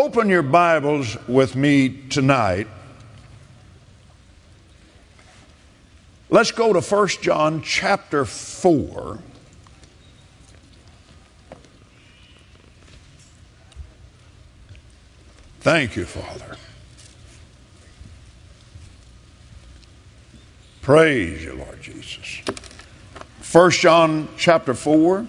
Open your Bibles with me tonight. Let's go to 1 John chapter 4. Thank you, Father. Praise you, Lord Jesus. 1 John chapter 4.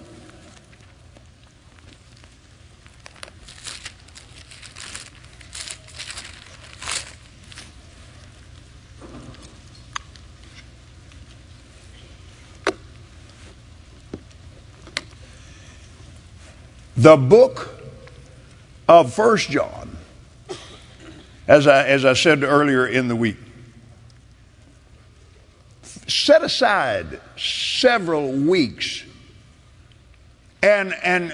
The book of 1 John, as I said earlier in the week, set aside several weeks, and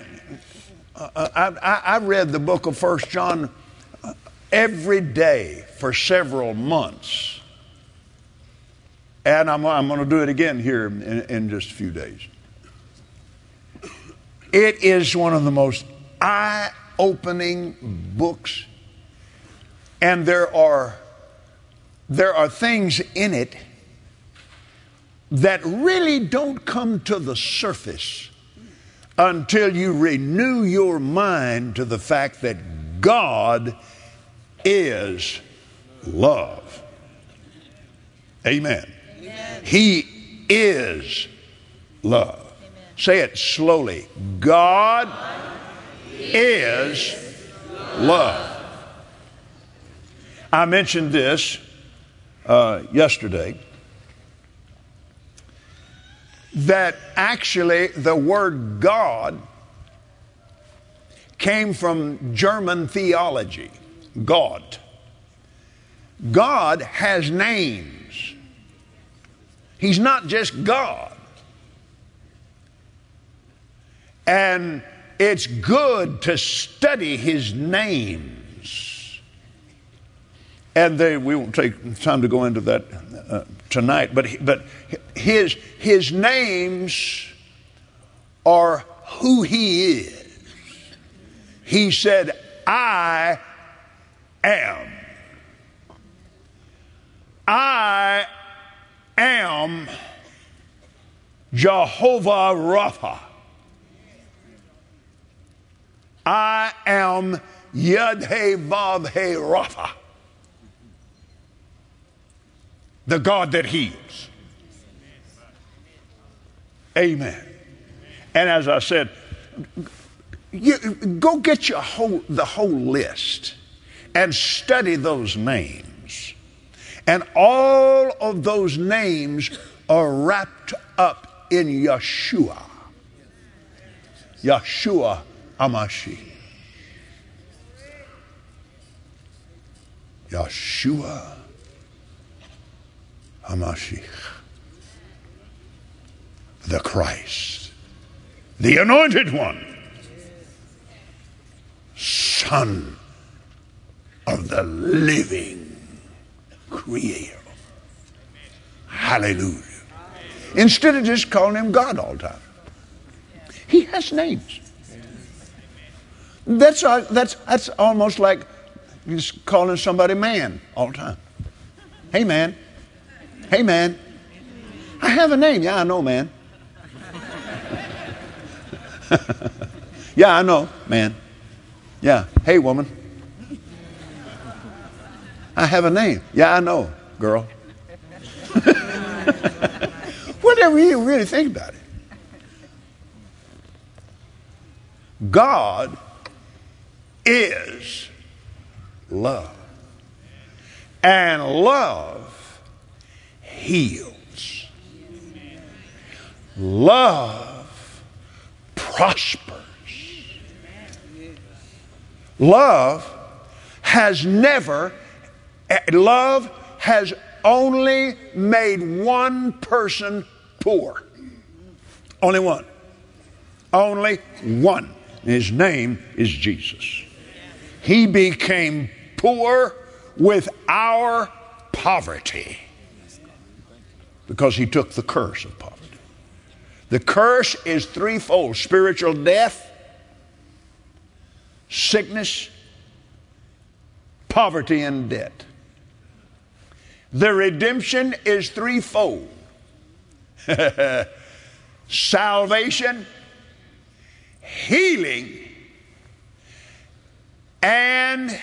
I read the book of 1 John every day for several months, and I'm going to do it again here in just a few days. It is one of the most eye-opening books, and there are things in it that really don't come to the surface until you renew your mind to the fact that God is love. Amen. Amen. He is love. Say it slowly. God is love. I mentioned this yesterday, that actually the word God came from German theology. God. God has names. He's not just God. And it's good to study His names. And we won't take time to go into that tonight, but His names are who He is. He said, I am. I am Jehovah Rapha. I am Yud-Heh-Vav-Heh Rapha, the God that heals. Amen. And as I said, go get the whole list and study those names. And all of those names are wrapped up in Yeshua. Yeshua HaMashiach. Yeshua HaMashiach. The Christ. The Anointed One. Son of the living Creator. Hallelujah. Instead of just calling Him God all the time. He has names. That's almost like just calling somebody man all the time. Hey, man. Hey, man. I have a name. Yeah, I know, man. Yeah, I know, man. Yeah. Hey, woman. I have a name. Yeah, I know, girl. Whatever you really think about it. God is love. And love heals. Love prospers. Love has only made one person poor. Only one. Only one. His name is Jesus. He became poor with our poverty because He took the curse of poverty. The curse is threefold: spiritual death, sickness, poverty and debt. The redemption is threefold. Salvation, healing, and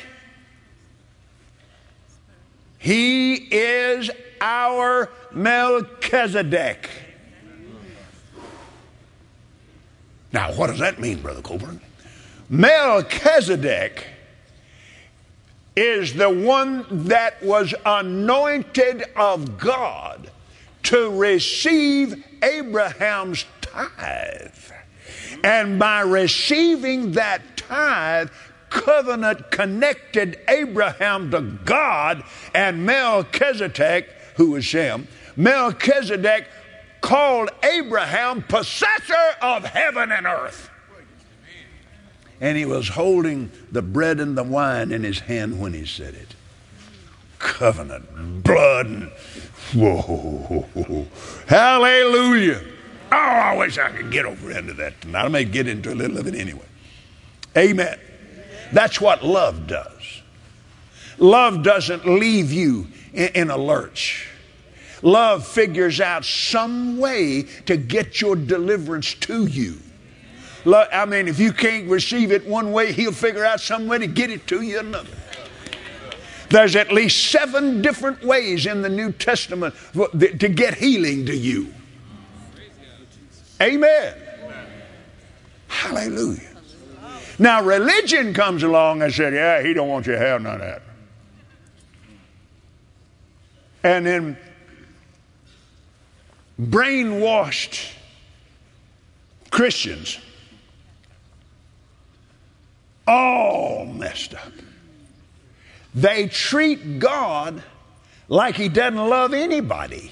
he is our Melchizedek. Now, what does that mean, Brother Coburn? Melchizedek is the one that was anointed of God to receive Abraham's tithe. And by receiving that tithe, covenant connected Abraham to God, and Melchizedek, who was Shem, Melchizedek called Abraham possessor of heaven and earth. And he was holding the bread and the wine in his hand when he said it. Covenant, blood, and whoa, hallelujah. Oh, I wish I could get over into that tonight. I may get into a little of it anyway. Amen. That's what love does. Love doesn't leave you in a lurch. Love figures out some way to get your deliverance to you. I mean, if you can't receive it one way, he'll figure out some way to get it to you another. There's at least 7 different ways in the New Testament to get healing to you. Amen. Hallelujah. Now, religion comes along and said, yeah, he don't want you to have none of that. And then brainwashed Christians, all messed up. They treat God like he doesn't love anybody.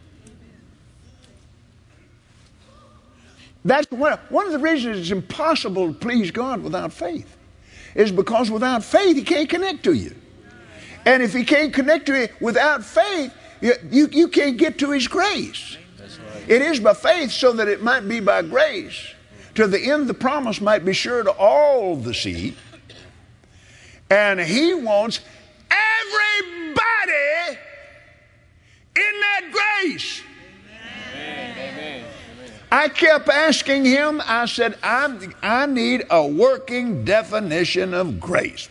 That's one of the reasons it's impossible to please God without faith, is because without faith he can't connect to you. And if he can't connect to you without faith, you can't get to his grace. It is by faith so that it might be by grace, to the end the promise might be sure to all the seed. And he wants everybody in that grace. Amen. I kept asking him, I said, I need a working definition of grace.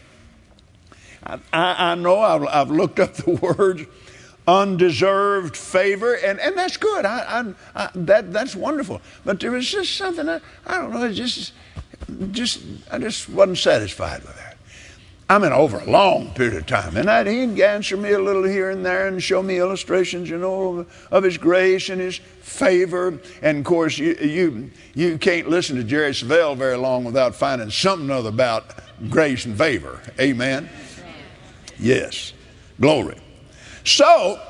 I know I've looked up the words undeserved favor, and that's good. That's wonderful. But there was just something, I don't know, I just wasn't satisfied with that. I mean, over a long period of time. And he'd answer me a little here and there and show me illustrations, of his grace and his favor. And of course, you can't listen to Jerry Savelle very long without finding something other about grace and favor. Amen? Yes. Glory. So,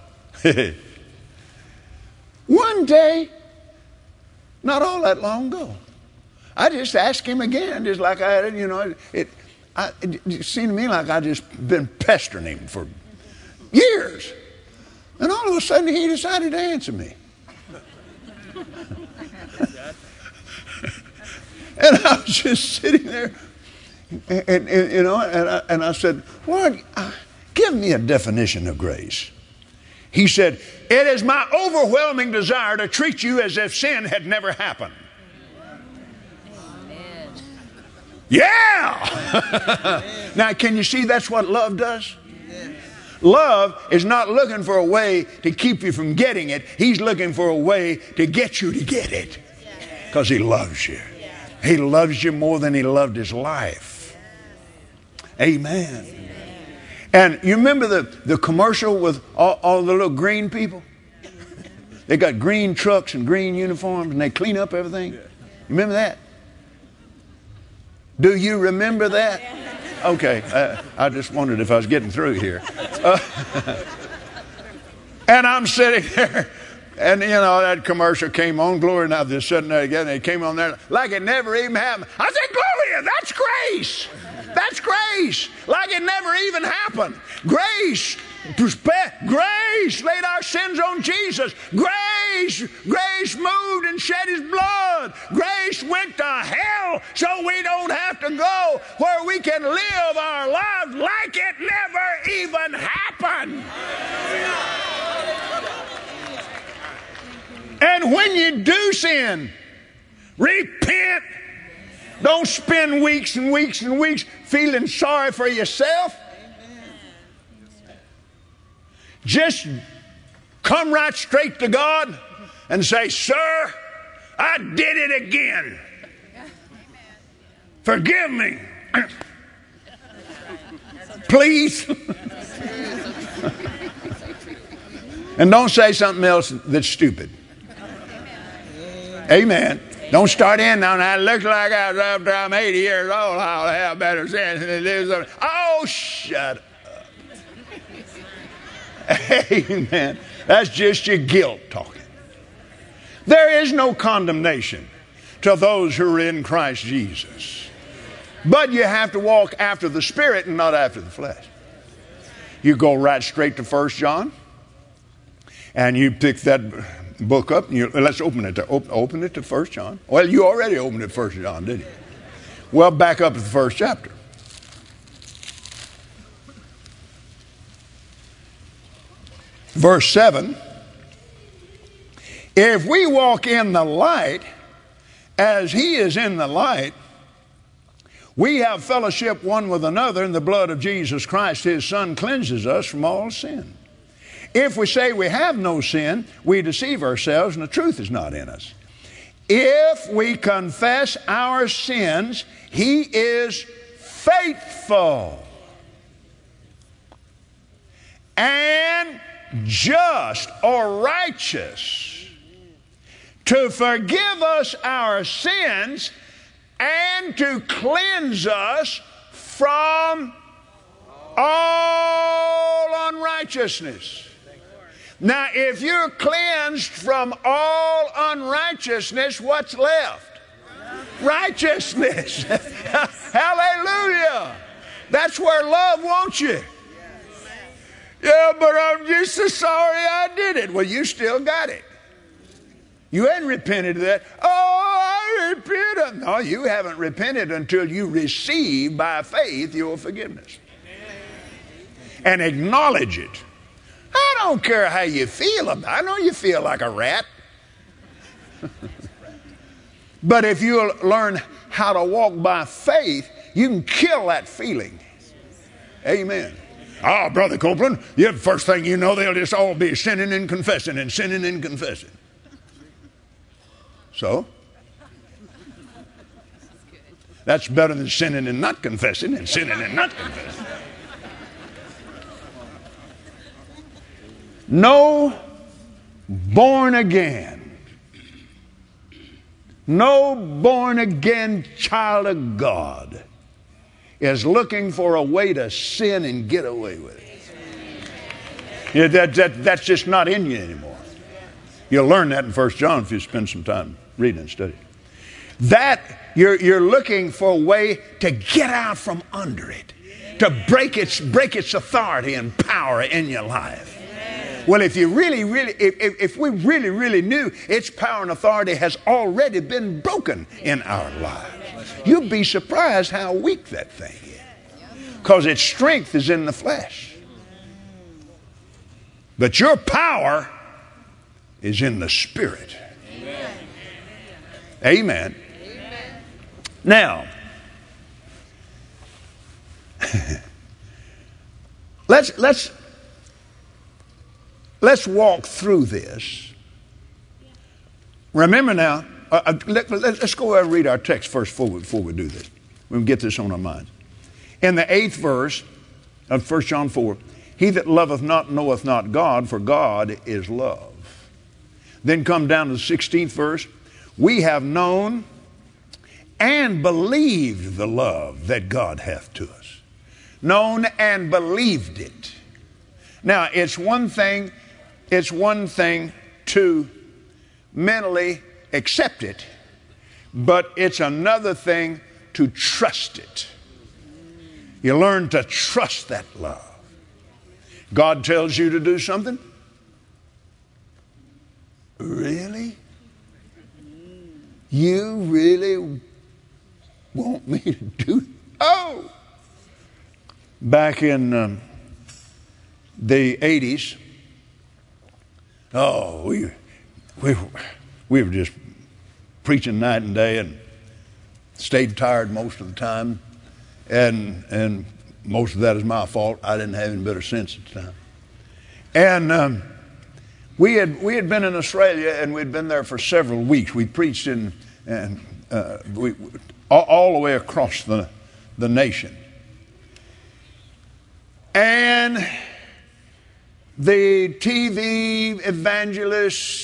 one day, not all that long ago, I just asked him again, just like I had, it seemed to me like I'd just been pestering him for years. And all of a sudden he decided to answer me. And I was just sitting there, and I said, Lord, give me a definition of grace. He said, it is my overwhelming desire to treat you as if sin had never happened. Yeah! Now, can you see that's what love does? Love is not looking for a way to keep you from getting it. He's looking for a way to get you to get it. Because he loves you. He loves you more than he loved his life. Amen. And you remember the commercial with all the little green people? They got green trucks and green uniforms and they clean up everything. You remember that? Do you remember that? Okay, I just wondered if I was getting through here. And I'm sitting there, and that commercial came on. Gloria and I were just sitting there again, and it came on there like it never even happened. I said, Gloria, that's grace. That's grace. Like it never even happened. Grace Grace laid our sins on Jesus. Grace moved and shed his blood. Grace went to hell so we don't have to go, where we can live our lives like it never even happened. And when you do sin, repent. Don't spend weeks and weeks and weeks feeling sorry for yourself. Just come right straight to God and say, "Sir, I did it again. Forgive me. Please." And don't say something else that's stupid. Amen. Don't start in now. It looks like after I'm 80 years old, I'll have better sense than it is. Oh, shut up. Amen. That's just your guilt talking. There is no condemnation to those who are in Christ Jesus. But you have to walk after the Spirit and not after the flesh. You go right straight to 1 John, and you pick that book up, and let's open it to open it to 1 John. Well, you already opened it 1 John, didn't you? Well, back up to the first chapter. Verse 7. If we walk in the light as he is in the light, we have fellowship one with another, and the blood of Jesus Christ, his Son, cleanses us from all sin. If we say we have no sin, we deceive ourselves, and the truth is not in us. If we confess our sins, he is faithful and just or righteous to forgive us our sins and to cleanse us from all unrighteousness. Now, if you're cleansed from all unrighteousness, what's left? Righteousness. Hallelujah. That's where love wants you. Yeah, but I'm just so sorry I did it. Well, you still got it. You hadn't repented of that. Oh, I repented. No, you haven't repented until you receive by faith your forgiveness. And acknowledge it. I don't care how you feel about it. I know you feel like a rat. But if you learn how to walk by faith, you can kill that feeling. Amen. Oh, Brother Copeland, the first thing you know, they'll just all be sinning and confessing and sinning and confessing. So? That's better than sinning and not confessing and sinning and not confessing. No born again child of God is looking for a way to sin and get away with it. That's just not in you anymore. You'll learn that in 1 John if you spend some time reading and studying. That you're looking for a way to get out from under it, to break its authority and power in your life. Well, if we really knew its power and authority has already been broken in our lives, you'd be surprised how weak that thing is. Because its strength is in the flesh. But your power is in the Spirit. Amen. Now, let's walk through this. Remember now, let's go ahead and read our text first before we do this. We'll get this on our minds. In the 8th verse of 1 John 4, he that loveth not knoweth not God, for God is love. Then come down to the 16th verse. We have known and believed the love that God hath to us. Known and believed it. Now, it's one thing to mentally accept it, but it's another thing to trust it. You learn to trust that love. God tells you to do something? Really? You really want me to do it? Oh! Back in the 80s, we were just preaching night and day and stayed tired most of the time. And most of that is my fault. I didn't have any better sense at the time. And we had been in Australia, and we'd been there for several weeks. We preached all the way across the nation. And the TV evangelists,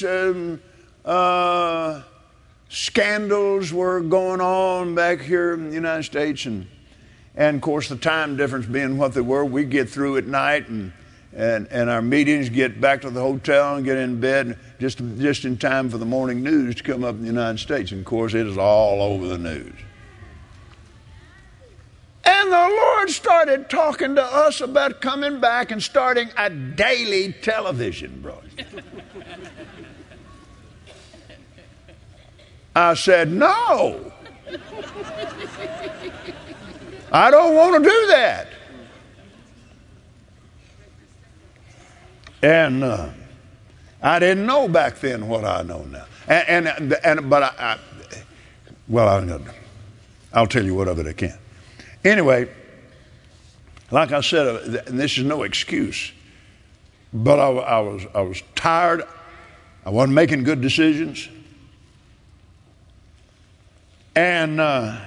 scandals were going on back here in the United States, and of course the time difference being what they were, we get through at night and our meetings, get back to the hotel and get in bed just in time for the morning news to come up in the United States. And of course it is all over the news. And the Lord started talking to us about coming back and starting a daily television broadcast. I said, no. I don't want to do that. And I didn't know back then what I know now. But I'll tell you what of it I can. Anyway, like I said, and this is no excuse, but I was tired. I wasn't making good decisions. And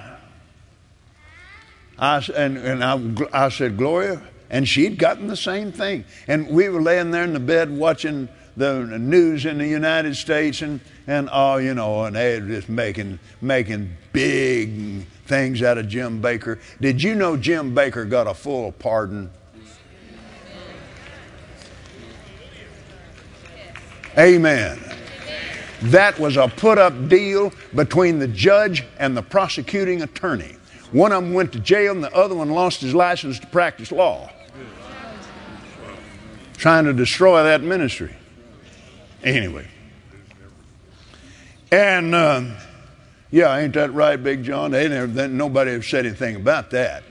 I said, Gloria, and she'd gotten the same thing. And we were laying there in the bed watching the news in the United States, and they were just making big things out of Jim Bakker. Did you know Jim Bakker got a full pardon? Amen. That was a put-up deal between the judge and the prosecuting attorney. One of them went to jail and the other one lost his license to practice law. Trying to destroy that ministry. Anyway. And, ain't that right, Big John? Nobody ever said anything about that.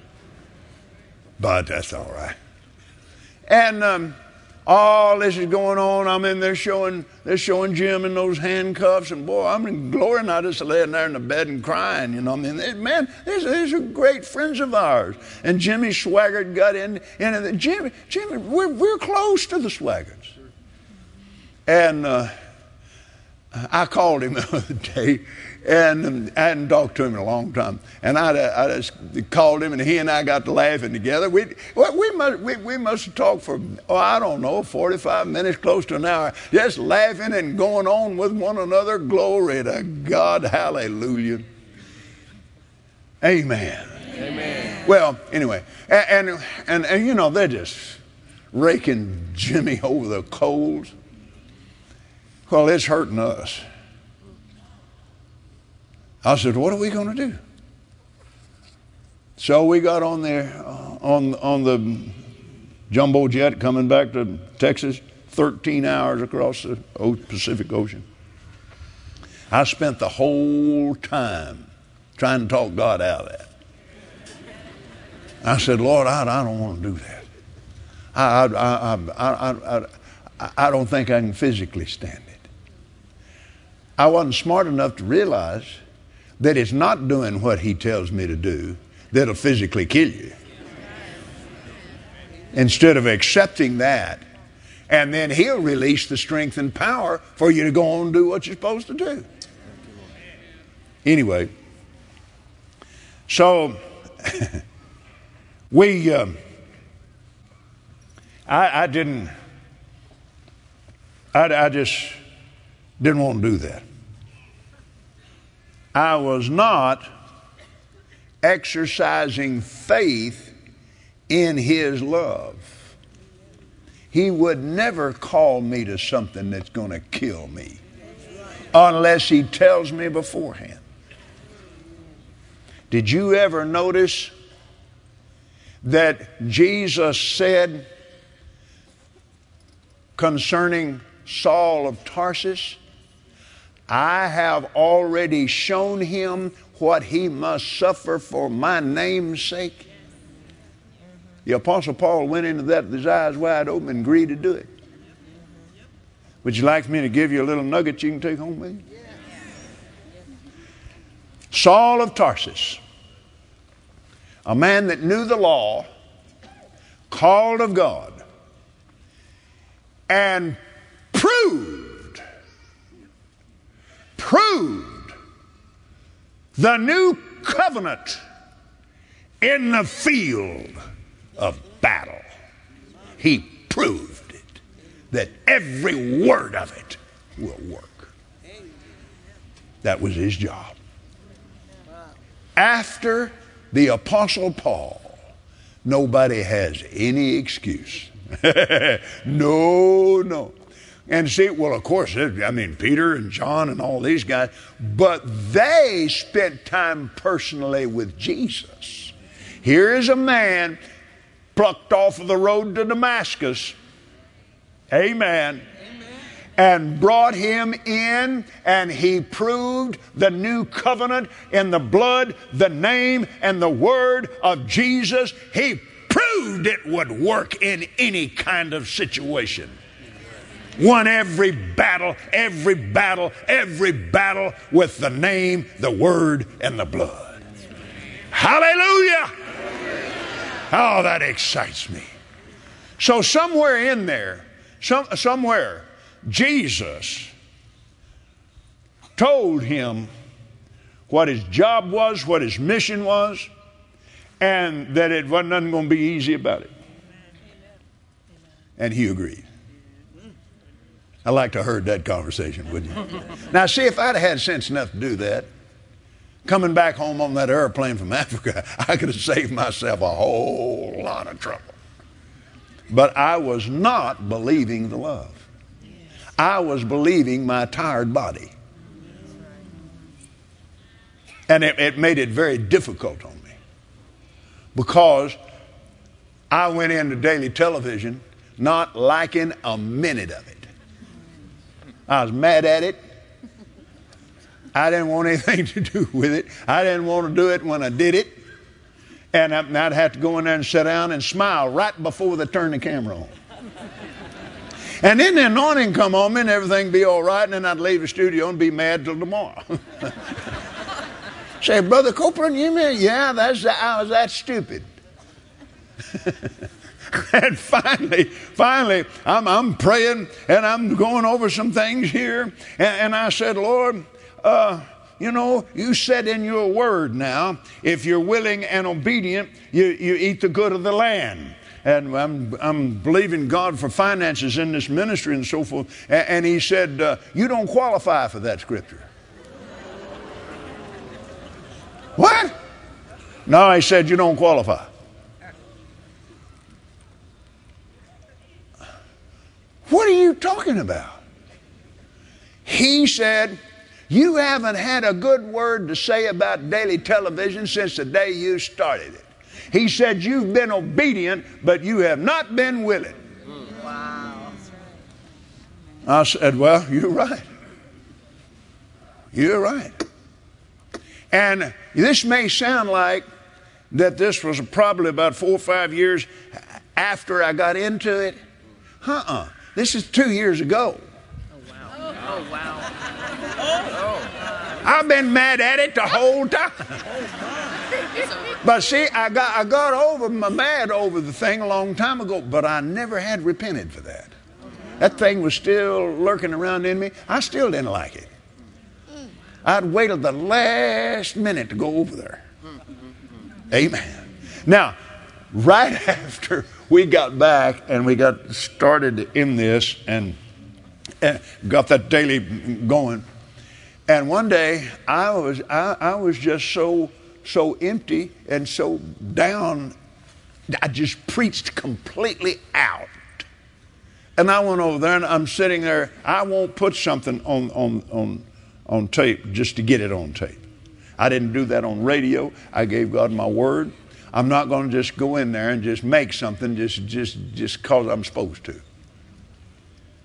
But that's all right. And all this is going on. I'm in there they're showing Jim in those handcuffs, and boy, I'm in Glory, and I just laying there in the bed and crying. Man, these are great friends of ours. And Jimmy Swaggart got in Jimmy, we're close to the Swaggarts. And I called him the other day, and I hadn't talked to him in a long time. And I just called him, and he and I got to laughing together. We must have talked for, 45 minutes, close to an hour, just laughing and going on with one another. Glory to God. Hallelujah. Amen. Amen. Well, anyway, and they're just raking Jimmy over the coals. Well, it's hurting us. I said, what are we going to do? So we got on there on the jumbo jet coming back to Texas, 13 hours across the Pacific Ocean. I spent the whole time trying to talk God out of that. I said, Lord, I don't want to do that. I don't think I can physically stand it. I wasn't smart enough to realize that it's not doing what he tells me to do that'll physically kill you. Instead of accepting that, and then he'll release the strength and power for you to go on and do what you're supposed to do. Anyway, so I just didn't want to do that. I was not exercising faith in his love. He would never call me to something that's going to kill me unless he tells me beforehand. Did you ever notice that Jesus said concerning Saul of Tarsus, I have already shown him what he must suffer for my name's sake. The Apostle Paul went into that with his eyes wide open and agreed to do it. Would you like me to give you a little nugget you can take home with you? Saul of Tarsus, a man that knew the law, called of God, and proved the new covenant in the field of battle. He proved it, that every word of it will work. That was his job. After the Apostle Paul, nobody has any excuse. No. And see, well, of course, I mean, Peter and John and all these guys, but they spent time personally with Jesus. Here is a man plucked off of the road to Damascus. Amen. And brought him in, and he proved the new covenant in the blood, the name, and the word of Jesus. He proved it would work in any kind of situation. Won every battle with the name, the word, and the blood. Hallelujah! Oh, that excites me. So somewhere in there, somewhere, Jesus told him what his job was, what his mission was, and that it wasn't nothing going to be easy about it. And he agreed. I'd like to have heard that conversation, wouldn't you? Now, see, if I'd had sense enough to do that, coming back home on that airplane from Africa, I could have saved myself a whole lot of trouble. But I was not believing the love. I was believing my tired body. And it made it very difficult on me, because I went into daily television not liking a minute of it. I was mad at it. I didn't want anything to do with it. I didn't want to do it when I did it. And I'd have to go in there and sit down and smile right before they turn the camera on. And then the anointing come on me and everything be all right, and then I'd leave the studio and be mad till tomorrow. Say, Brother Copeland, you mean, yeah, I was that stupid. And finally, I'm praying and I'm going over some things here. And I said, Lord, you said in your word now, if you're willing and obedient, you eat the good of the land. And I'm believing God for finances in this ministry and so forth. And he said, you don't qualify for that scripture. What? No, he said, you don't qualify. What are you talking about? He said, you haven't had a good word to say about daily television since the day you started it. He said, you've been obedient, but you have not been willing. Wow. I said, well, you're right. You're right. And this may sound like that this was probably about 4 or 5 years after I got into it. This is 2 years ago. Oh, wow. I've been mad at it the whole time. But see, I got over my mad over the thing a long time ago, but I never had repented for that. That thing was still lurking around in me. I still didn't like it. I'd waited the last minute to go over there. Amen. Now, right after we got back and we got started in this and got that daily going, and one day I was just so empty and so down, I just preached completely out. And I went over there and I'm sitting there. I won't put something on tape just to get it on tape. I didn't do that on radio. I gave God my word. I'm not going to just go in there and just make something just because I'm supposed to.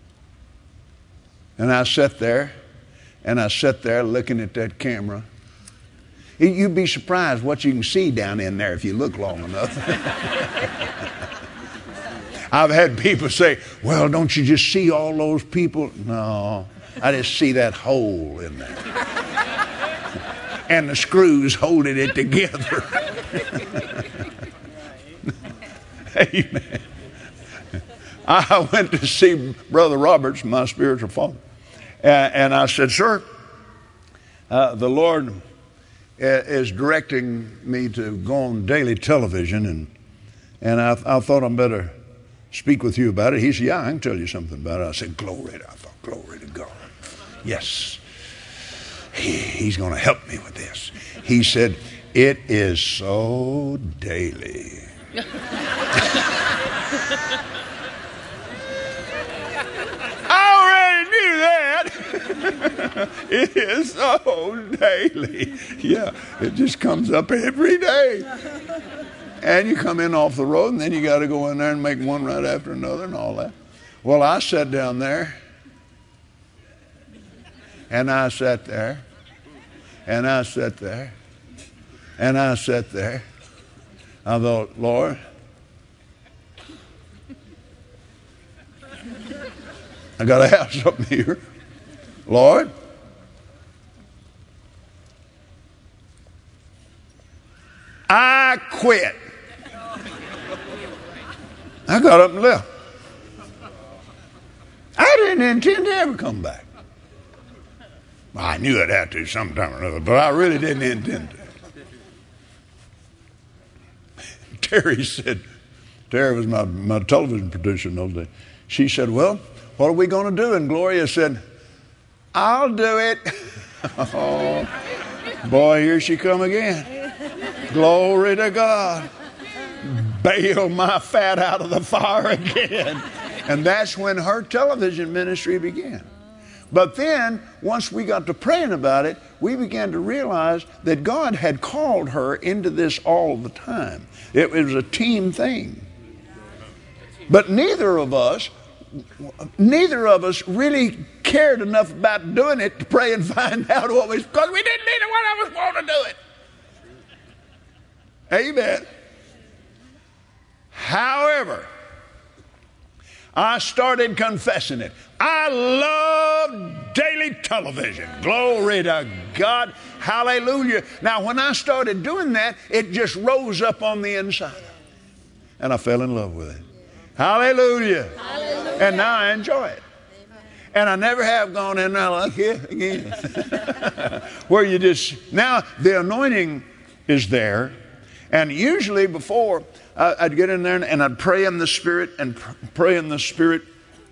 And I sat there, looking at that camera. You'd be surprised what you can see down in there if you look long enough. I've had people say, well, don't you just see all those people? No, I just see that hole in there. And the screws holding it together. Amen. I went to see Brother Roberts, my spiritual father. And I said, sir, the Lord is directing me to go on daily television. And I thought I'd better speak with you about it. He said, yeah, I can tell you something about it. I said, glory. I thought, glory to God. Yes. He's going to help me with this. He said, it is so daily. I already knew that. It is so daily. Yeah, it just comes up every day. And you come in off the road, and then you got to go in there and make one right after another and all that. Well, I sat down there, and I sat there, and I sat there, and I sat there. I thought, Lord, I got to have something here. Lord, I quit. I got up and left. I didn't intend to ever come back. Well, I knew I'd have to sometime or another, but I really didn't intend to. Terry was my television producer in those days. She said, well, what are we going to do? And Gloria said, I'll do it. Oh, boy, here she come again. Glory to God. Bail my fat out of the fire again. And that's when her television ministry began. But then, once we got to praying about it, we began to realize that God had called her into this all the time. It was a team thing. But neither of us really cared enough about doing it to pray and find out what was, because we didn't either one of us want to do it. Amen. However, I started confessing it. I love daily television. Glory to God. Hallelujah. Now, when I started doing that, it just rose up on the inside. And I fell in love with it. Hallelujah. Hallelujah. And now I enjoy it. And I never have gone in there like here again. Where you just, now the anointing is there. And usually before, I'd get in there and I'd pray in the Spirit and pray in the Spirit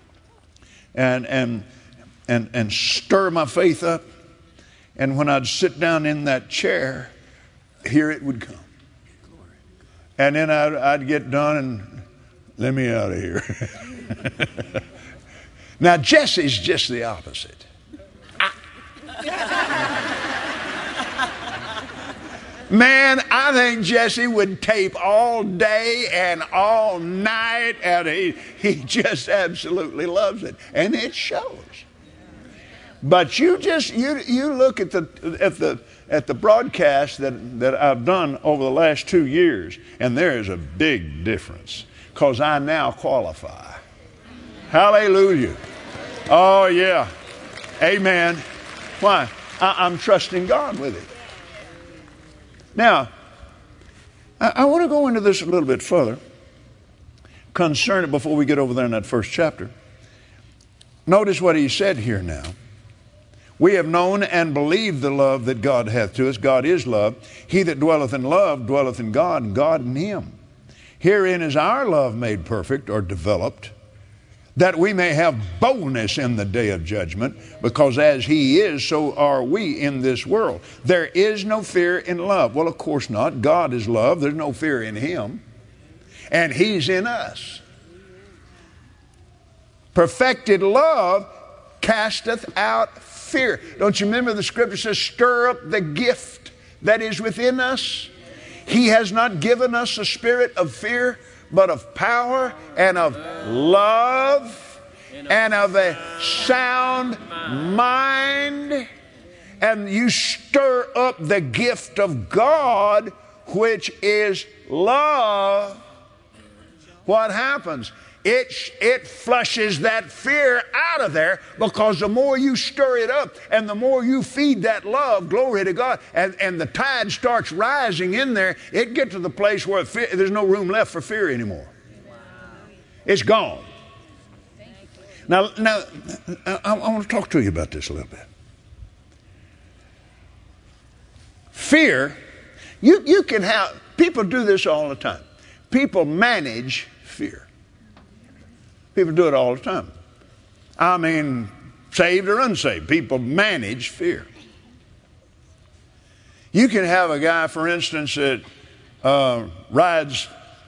and stir my faith up. And when I'd sit down in that chair, here it would come. And then I'd get done and let me out of here. Now, Jesse's just the opposite. Man, I think Jesse would tape all day and all night, and he just absolutely loves it, and it shows. But you look at the broadcast that I've done over the last 2 years, and there is a big difference because I now qualify. Hallelujah! Oh yeah, amen. Why? I'm trusting God with it. Now, I want to go into this a little bit further concerning, before we get over there in that first chapter. Notice what he said here now. We have known and believed the love that God hath to us. God is love. He that dwelleth in love dwelleth in God, and God in him. Herein is our love made perfect or developed, that we may have boldness in the day of judgment, because as he is, so are we in this world. There is no fear in love. Well, of course not. God is love. There's no fear in him. And he's in us. Perfected love casteth out fear. Don't you remember the scripture says, stir up the gift that is within us? He has not given us a spirit of fear, but of power and of love and of a sound mind, and you stir up the gift of God, which is love, what happens? It flushes that fear out of there, because the more you stir it up and the more you feed that love, glory to God, and the tide starts rising in there, it gets to the place where there's no room left for fear anymore. It's gone. Now, I want to talk to you about this a little bit. Fear, you can have, people do this all the time. People manage fear. People do it all the time. I mean, saved or unsaved, people manage fear. You can have a guy, for instance, that rides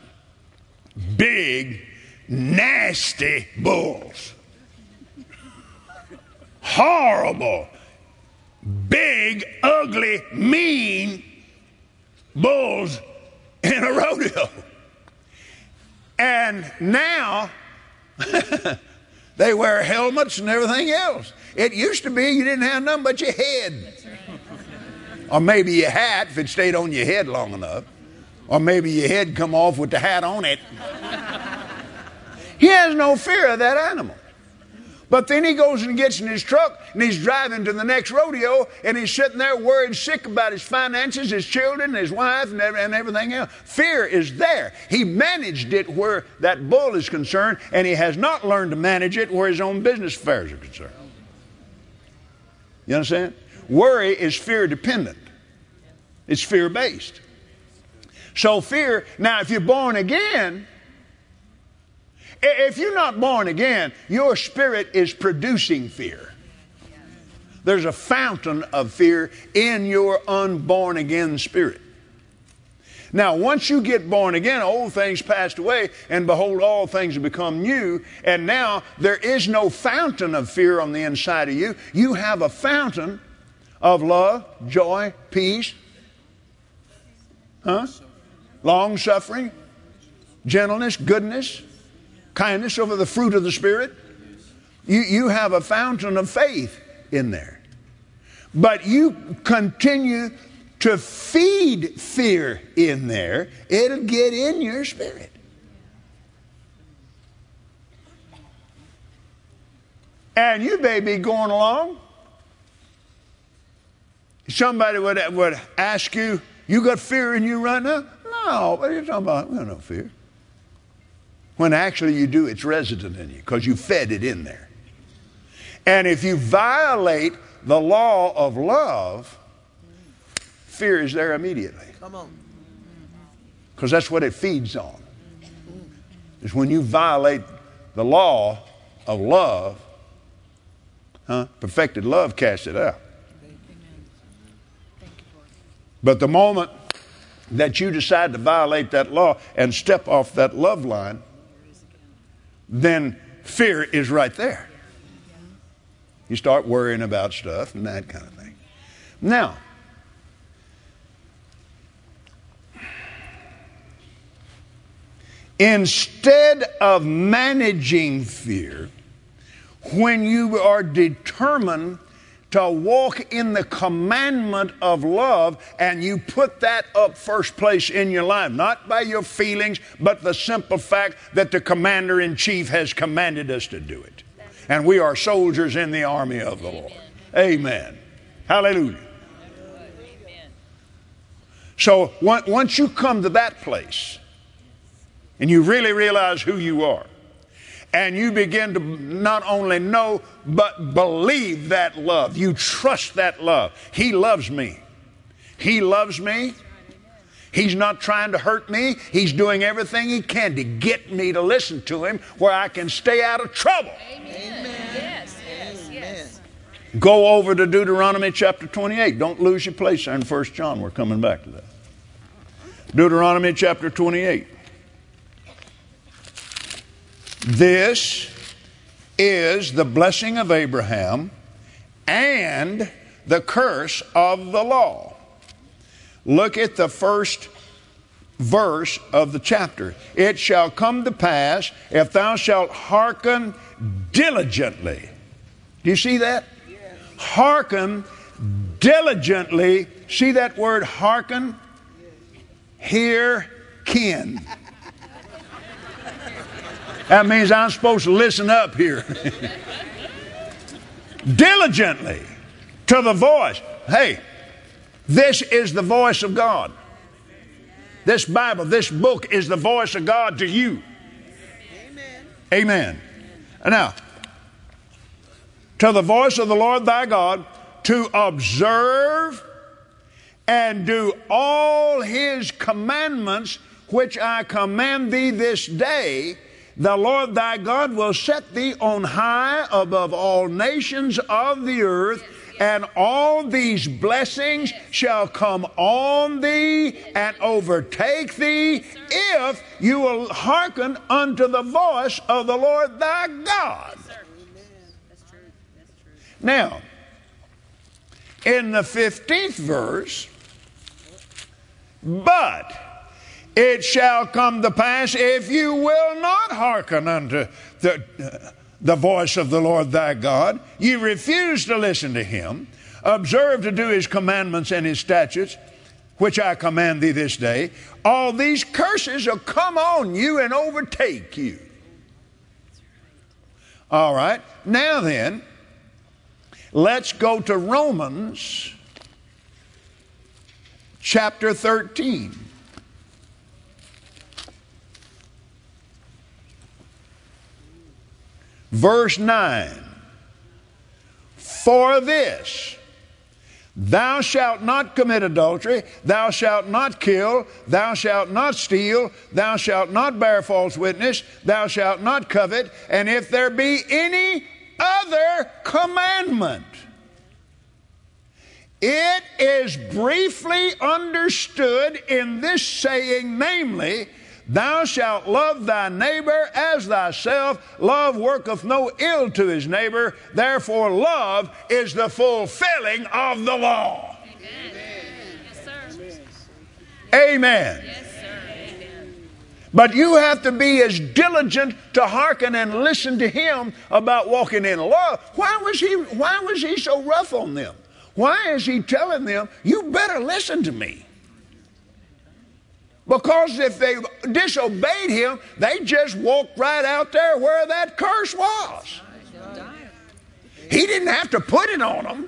big, nasty bulls. Horrible, big, ugly, mean bulls in a rodeo. And now they wear helmets and everything else. It used to be you didn't have nothing but your head. Or maybe your hat, if it stayed on your head long enough. Or maybe your head come off with the hat on it. He has no fear of that animal. But then he goes and gets in his truck and he's driving to the next rodeo, and he's sitting there worried sick about his finances, his children, his wife, and everything else. Fear is there. He managed it where that bull is concerned, and he has not learned to manage it where his own business affairs are concerned. You understand? Worry is fear dependent. It's fear based. So fear, now if you're born again, if you're not born again, your spirit is producing fear. There's a fountain of fear in your unborn again spirit. Now, once you get born again, old things passed away, and behold, all things have become new. And now there is no fountain of fear on the inside of you. You have a fountain of love, joy, peace, long suffering, gentleness, goodness, kindness, over the fruit of the Spirit. You have a fountain of faith in there. But you continue to feed fear in there, it'll get in your spirit. And you may be going along. Somebody would ask you, you got fear in you right now? No, what are you talking about? We have no fear. When actually you do, it's resident in you because you fed it in there. And if you violate the law of love, fear is there immediately. Come on. Because that's what it feeds on. Is when you violate the law of love, perfected love casts it out. But the moment that you decide to violate that law and step off that love line, then fear is right there. You start worrying about stuff and that kind of thing. Now, instead of managing fear, when you are determined to walk in the commandment of love, and you put that up first place in your life, not by your feelings, but the simple fact that the commander-in-chief has commanded us to do it. And we are soldiers in the army of the Lord. Amen. Hallelujah. So once you come to that place, and you really realize who you are, and you begin to not only know, but believe that love. You trust that love. He loves me. He loves me. He's not trying to hurt me. He's doing everything he can to get me to listen to him where I can stay out of trouble. Amen. Yes, yes, yes. Go over to Deuteronomy chapter 28. Don't lose your place there in 1 John. We're coming back to that. Deuteronomy chapter 28. This is the blessing of Abraham and the curse of the law. Look at the first verse of the chapter. It shall come to pass, if thou shalt hearken diligently. Do you see that? Yes. Hearken diligently. See that word hearken? Hear kin. That means I'm supposed to listen up here. Diligently to the voice. Hey, this is the voice of God. This Bible, this book is the voice of God to you. Amen. Amen. Now, to the voice of the Lord thy God, to observe and do all his commandments which I command thee this day, the Lord thy God will set thee on high above all nations of the earth, and all these blessings shall come on thee and overtake thee if you will hearken unto the voice of the Lord thy God. Now, in the 15th verse, but it shall come to pass, if you will not hearken unto the voice of the Lord thy God, you refuse to listen to him, observe to do his commandments and his statutes, which I command thee this day, all these curses will come on you and overtake you. All right, now then, let's go to Romans chapter 13. Verse 9. For this, thou shalt not commit adultery, thou shalt not kill, thou shalt not steal, thou shalt not bear false witness, thou shalt not covet, and if there be any other commandment, it is briefly understood in this saying, namely, thou shalt love thy neighbor as thyself. Love worketh no ill to his neighbor. Therefore, love is the fulfilling of the law. Amen. Yes, sir. Amen. Yes, sir. Amen. But you have to be as diligent to hearken and listen to him about walking in love. Why was he so rough on them? Why is he telling them, you better listen to me? Because if they disobeyed him, they just walked right out there where that curse was. He didn't have to put it on them.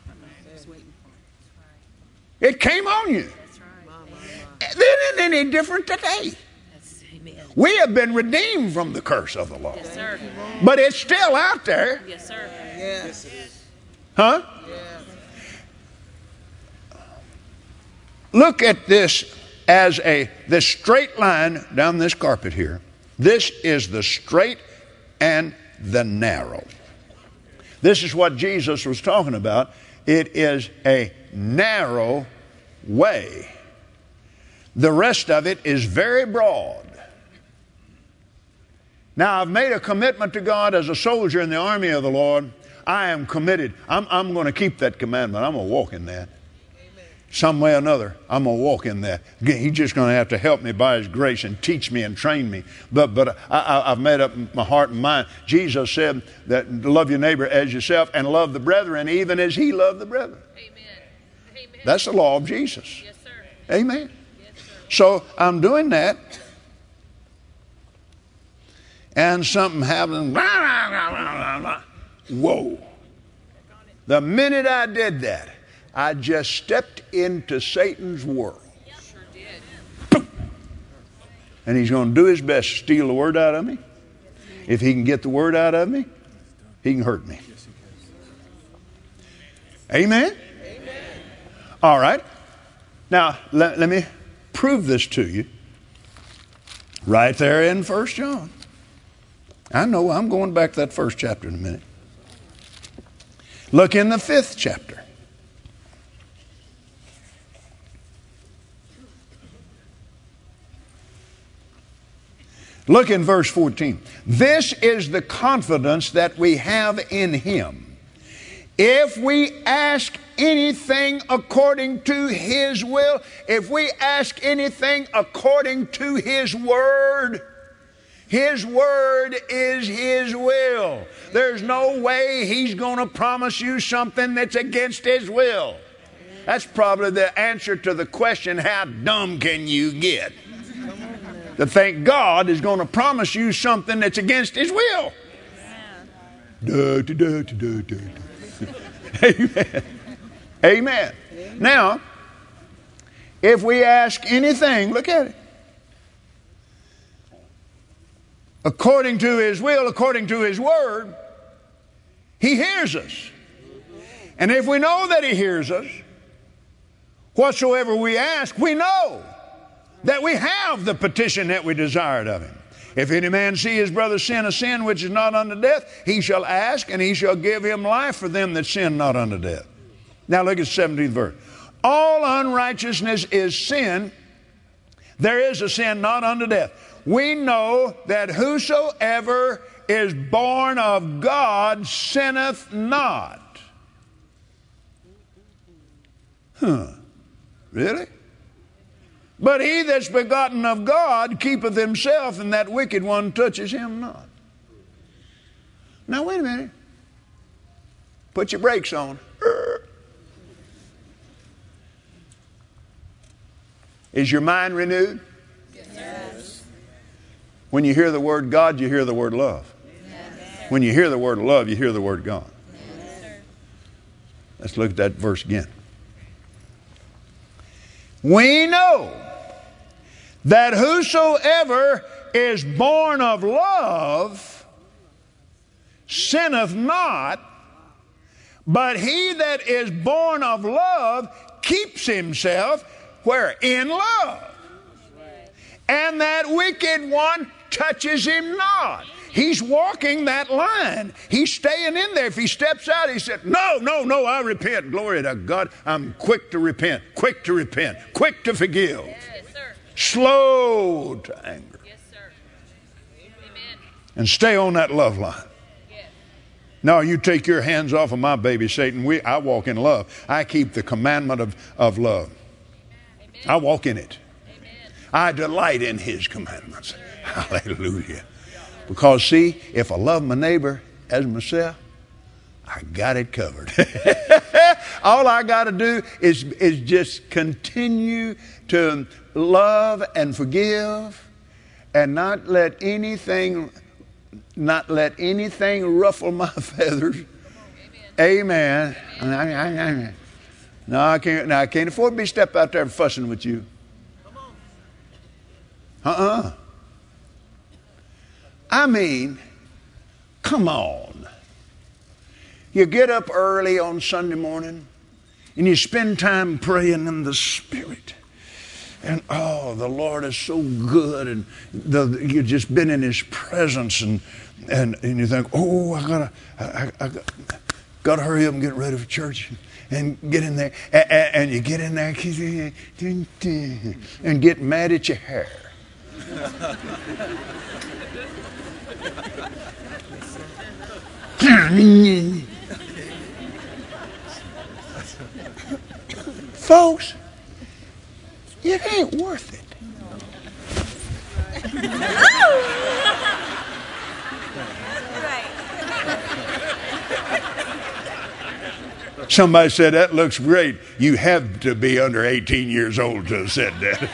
It came on you. It isn't any different today. We have been redeemed from the curse of the law. Yes, sir. But it's still out there. Yes, sir. Yes. Huh? Yes. Look at this as this straight line down this carpet here. This is the straight and the narrow. This is what Jesus was talking about. It is a narrow way. The rest of it is very broad. Now, I've made a commitment to God as a soldier in the army of the Lord. I am committed. I'm going to keep that commandment. I'm going to walk in that. Some way or another, I'm going to walk in that. He's just going to have to help me by his grace and teach me and train me. But I've made up my heart and mind. Jesus said that love your neighbor as yourself and love the brethren even as he loved the brethren. Amen. Amen. That's the law of Jesus. Yes, sir. Amen. Yes, sir. So I'm doing that. And something happened. Whoa. The minute I did that, I just stepped into Satan's world. Yes, sure did. And he's going to do his best to steal the word out of me. If he can get the word out of me, he can hurt me. Amen? Amen. All right. Now, let me prove this to you. Right there in 1 John. I know I'm going back to that first chapter in a minute. Look in the 5th chapter. Look in verse 14. This is the confidence that we have in him. If we ask anything according to His will, if we ask anything according to His Word is His will. There's no way He's going to promise you something that's against His will. That's probably the answer to the question, how dumb can you get? To think God is going to promise you something that's against His will. Amen. Amen. Now, if we ask anything, look at it. According to His will, according to His Word, He hears us. And if we know that He hears us, whatsoever we ask, we know that we have the petition that we desired of Him. If any man see his brother sin a sin which is not unto death, he shall ask, and He shall give him life for them that sin not unto death. Now look at the 17th verse. All unrighteousness is sin. There is a sin not unto death. We know that whosoever is born of God sinneth not. Really? But he that's begotten of God keepeth himself, and that wicked one touches him not. Now wait a minute. Put your brakes on. Is your mind renewed? Yes. When you hear the word God, you hear the word love. Yes. When you hear the word love, you hear the word God. Yes. Let's look at that verse again. We know that whosoever is born of love sinneth not, but he that is born of love keeps himself where? In love. And that wicked one touches him not. He's walking that line. He's staying in there. If he steps out, he said, no, I repent. Glory to God. I'm quick to repent, quick to forgive. Yes, sir. Slow to anger. Yes, sir. Amen. And stay on that love line. Yes. No, you take your hands off of my baby, Satan. I walk in love. I keep the commandment of love. Amen. I walk in it. Amen. I delight in His commandments. Hallelujah. Because see, if I love my neighbor as myself, I got it covered. All I got to do is just continue to love and forgive, and not let anything ruffle my feathers. Amen. No, I can't afford to be step out there fussing with you. I mean, come on. You get up early on Sunday morning and you spend time praying in the Spirit. And the Lord is so good, and you've just been in His presence, and you think, I gotta hurry up and get ready for church and get in there. And you get in there and get mad at your hair. Folks, it ain't worth it. Somebody said, that looks great. You have to be under 18 years old to have said that.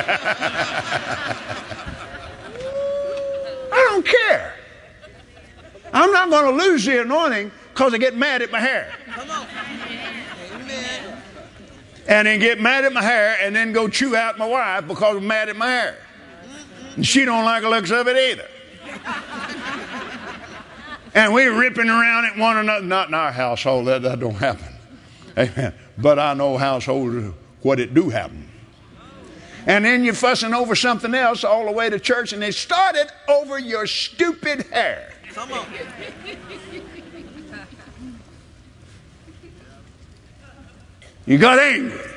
I don't care. I'm not going to lose the anointing because I get mad at my hair. Come on. Amen. And then get mad at my hair and then go chew out my wife because I'm mad at my hair. And she don't like the looks of it either. And we're ripping around at one another. Not in our household, that don't happen. Amen. But I know households what it do happen. And then you're fussing over something else all the way to church, and it started over your stupid hair. Come on. You got angry.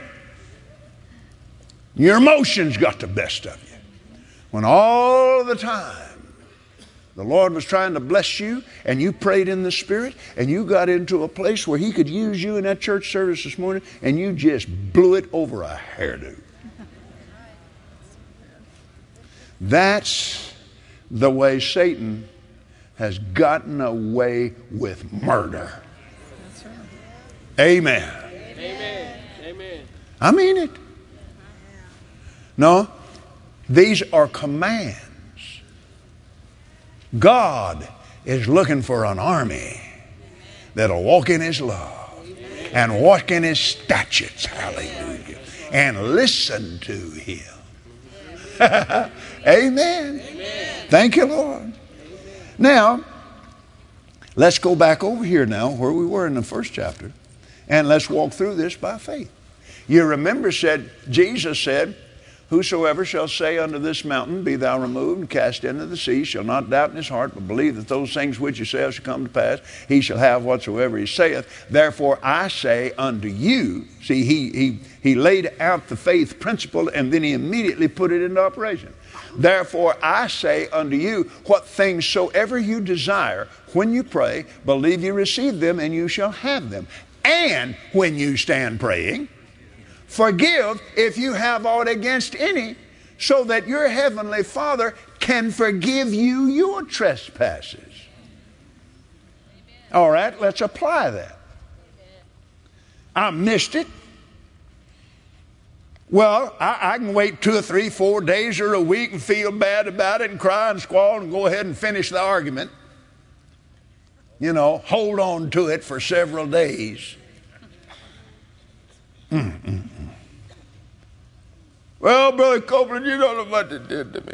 Your emotions got the best of you. When all the time the Lord was trying to bless you, and you prayed in the Spirit, and you got into a place where He could use you in that church service this morning, and you just blew it over a hairdo. That's the way Satan has gotten away with murder. Amen. Amen. Amen. I mean it. No, these are commands. God is looking for an army that'll walk in His love and walk in His statutes. Hallelujah. And listen to Him. Amen. Thank you, Lord. Now, let's go back over here now where we were in the first chapter, and let's walk through this by faith. You remember Jesus said, whosoever shall say unto this mountain, be thou removed and cast into the sea, shall not doubt in his heart, but believe that those things which he saith shall come to pass, he shall have whatsoever he saith. Therefore I say unto you, see, he laid out the faith principle, and then he immediately put it into operation. Therefore I say unto you, what things soever you desire, when you pray, believe you receive them, and you shall have them. And when you stand praying, forgive if you have aught against any, so that your heavenly Father can forgive you your trespasses. All right, let's apply that. I missed it. Well, I can wait 2 or 3, 4 days or a week and feel bad about it and cry and squall and go ahead and finish the argument. You know, hold on to it for several days. Well, Brother Copeland, you don't know what they did to me.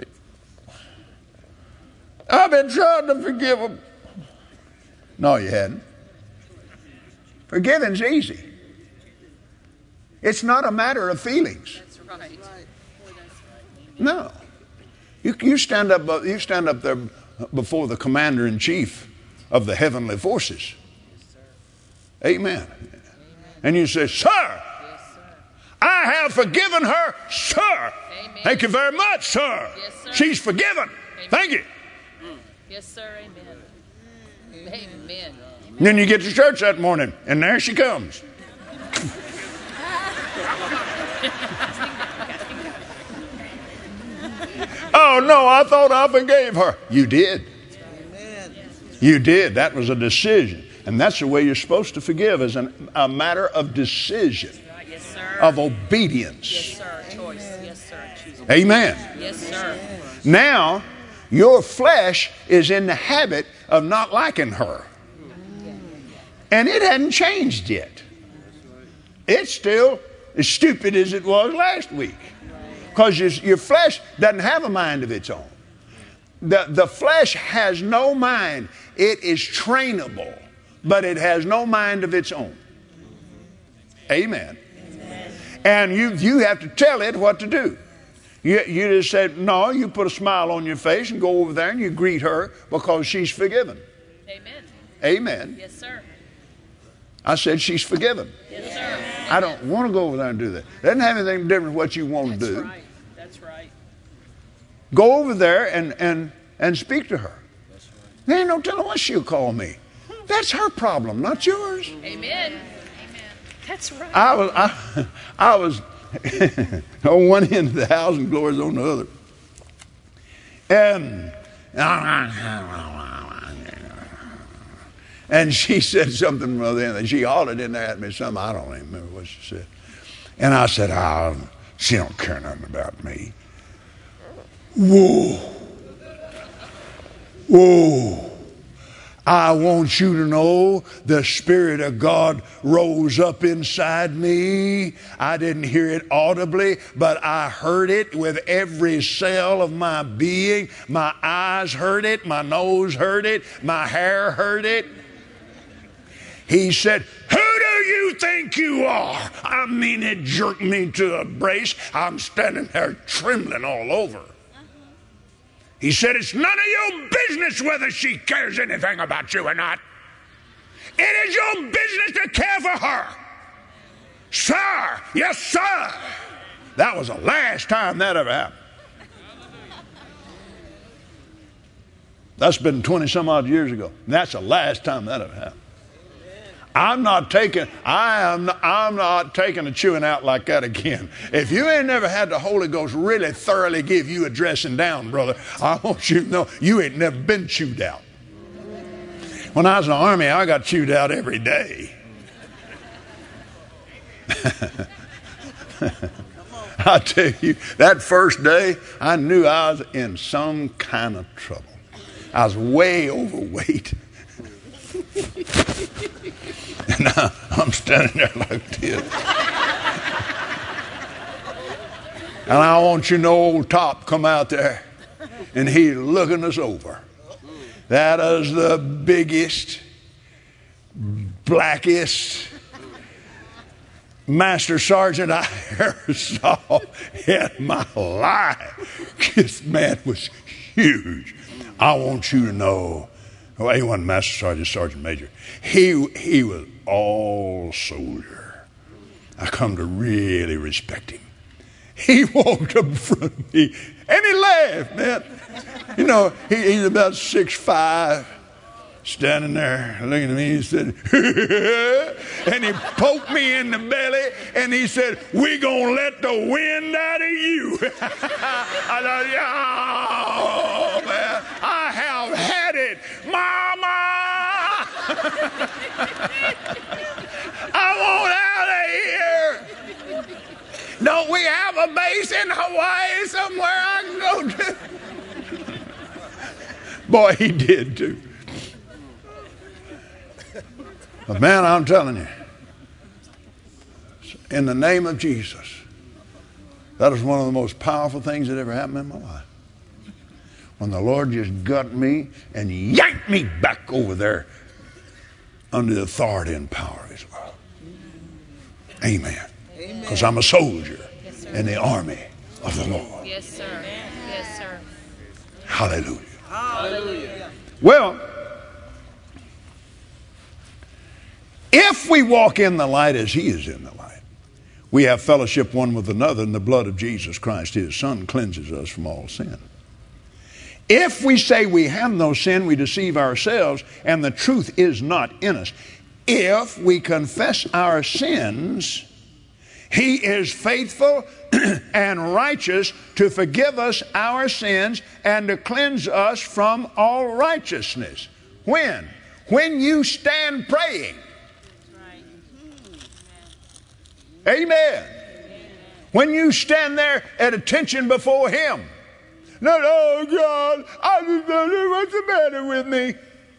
I've been trying to forgive them. No, you hadn't. Forgiving's easy. It's not a matter of feelings. That's right. No. You stand up there before the commander-in-chief of the heavenly forces. Amen. And you say, sir, I have forgiven her, sir. Amen. Thank you very much, sir. Yes, sir. She's forgiven. Amen. Thank you. Yes, sir. Amen. Amen. And then you get to church that morning, and there she comes. Oh, no, I thought I forgave her. You did. You did. That was a decision. And that's the way you're supposed to forgive, is a matter of decision, Yes, sir. of obedience. Yes, sir. Choice. Yes, sir. Choose. Amen. Yes, sir. Now, your flesh is in the habit of not liking her. And it hadn't changed yet. It's still as stupid as it was last week. Because your flesh doesn't have a mind of its own. The flesh has no mind. It is trainable, but it has no mind of its own. Amen. And you have to tell it what to do. You just said, no, you put a smile on your face and go over there and you greet her because she's forgiven. Amen. Amen. Yes, sir. I said she's forgiven. Yes, sir. I don't want to go over there and do that. Doesn't have anything different with what you want to That's do. right. That's right. Go over there and speak to her. There ain't no telling what she'll call me. That's her problem, not yours. Amen. Amen. That's right. I was on one end of the house and Glory's on the other. And she said something from the other end. She hollered in there at me something. I don't even remember what she said. And I said, she don't care nothing about me. Whoa. Whoa. I want you to know the Spirit of God rose up inside me. I didn't hear it audibly, but I heard it with every cell of my being. My eyes heard it. My nose heard it. My hair heard it. He said, who do you think you are? I mean, it jerked me to a brace. I'm standing there trembling all over. He said, it's none of your business whether she cares anything about you or not. It is your business to care for her. Sir, yes, sir. That was the last time that ever happened. That's been 20 some odd years ago. And that's the last time that ever happened. I'm not taking a chewing out like that again. If you ain't never had the Holy Ghost really thoroughly give you a dressing down, brother, I want you to know you ain't never been chewed out. When I was in the Army, I got chewed out every day. I tell you, that first day, I knew I was in some kind of trouble. I was way overweight. And I'm standing there like this. And I want you to know old Top come out there, and he's looking us over. That is the biggest, blackest master sergeant I ever saw in my life. This man was huge. I want you to know, well, he wasn't master sergeant, sergeant major. He was all soldier. I come to really respect him. He walked up in front of me and he laughed, man. You know, he's about 6'5", standing there looking at me. He said, and he poked me in the belly and he said, "We gonna let the wind out of you." I thought, "Oh, man, I have had it, Mama. I want out of here. Don't we have a base in Hawaii somewhere I can go to?" Boy, he did too. But man, I'm telling you, in the name of Jesus, that is one of the most powerful things that ever happened in my life. When the Lord just got me and yanked me back over there under the authority and power of His love. Amen. Because I'm a soldier in the army of the Lord. Yes, sir. Yes, sir. Hallelujah. Hallelujah. Well, if we walk in the light as He is in the light, we have fellowship one with another, and the blood of Jesus Christ, His Son, cleanses us from all sin. If we say we have no sin, we deceive ourselves, and the truth is not in us. If we confess our sins, He is faithful and righteous to forgive us our sins and to cleanse us from all righteousness. When? When you stand praying. Amen. When you stand there at attention before Him. Not, "Oh God, I just don't know what's the matter with me."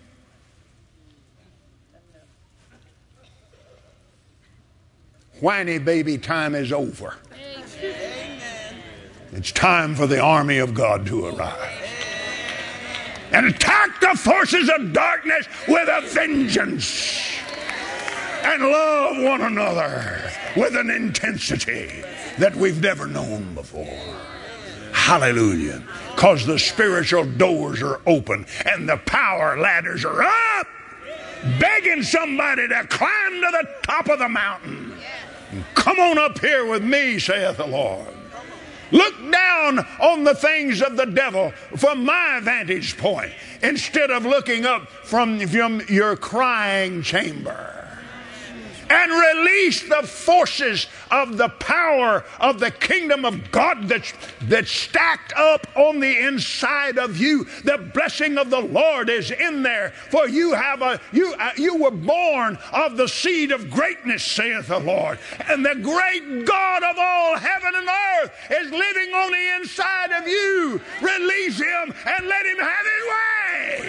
Whiny baby time is over. Amen. It's time for the army of God to arise and attack the forces of darkness with a vengeance and love one another with an intensity that we've never known before. Hallelujah. Because the spiritual doors are open and the power ladders are up, begging somebody to climb to the top of the mountain. "Come on up here with me," saith the Lord. Look down on the things of the devil from my vantage point instead of looking up from your crying chamber. And release the forces of the power of the kingdom of God that's stacked up on the inside of you. The blessing of the Lord is in there. For you were born of the seed of greatness, saith the Lord. And the great God of all heaven and earth is living on the inside of you. Release Him and let Him have His way.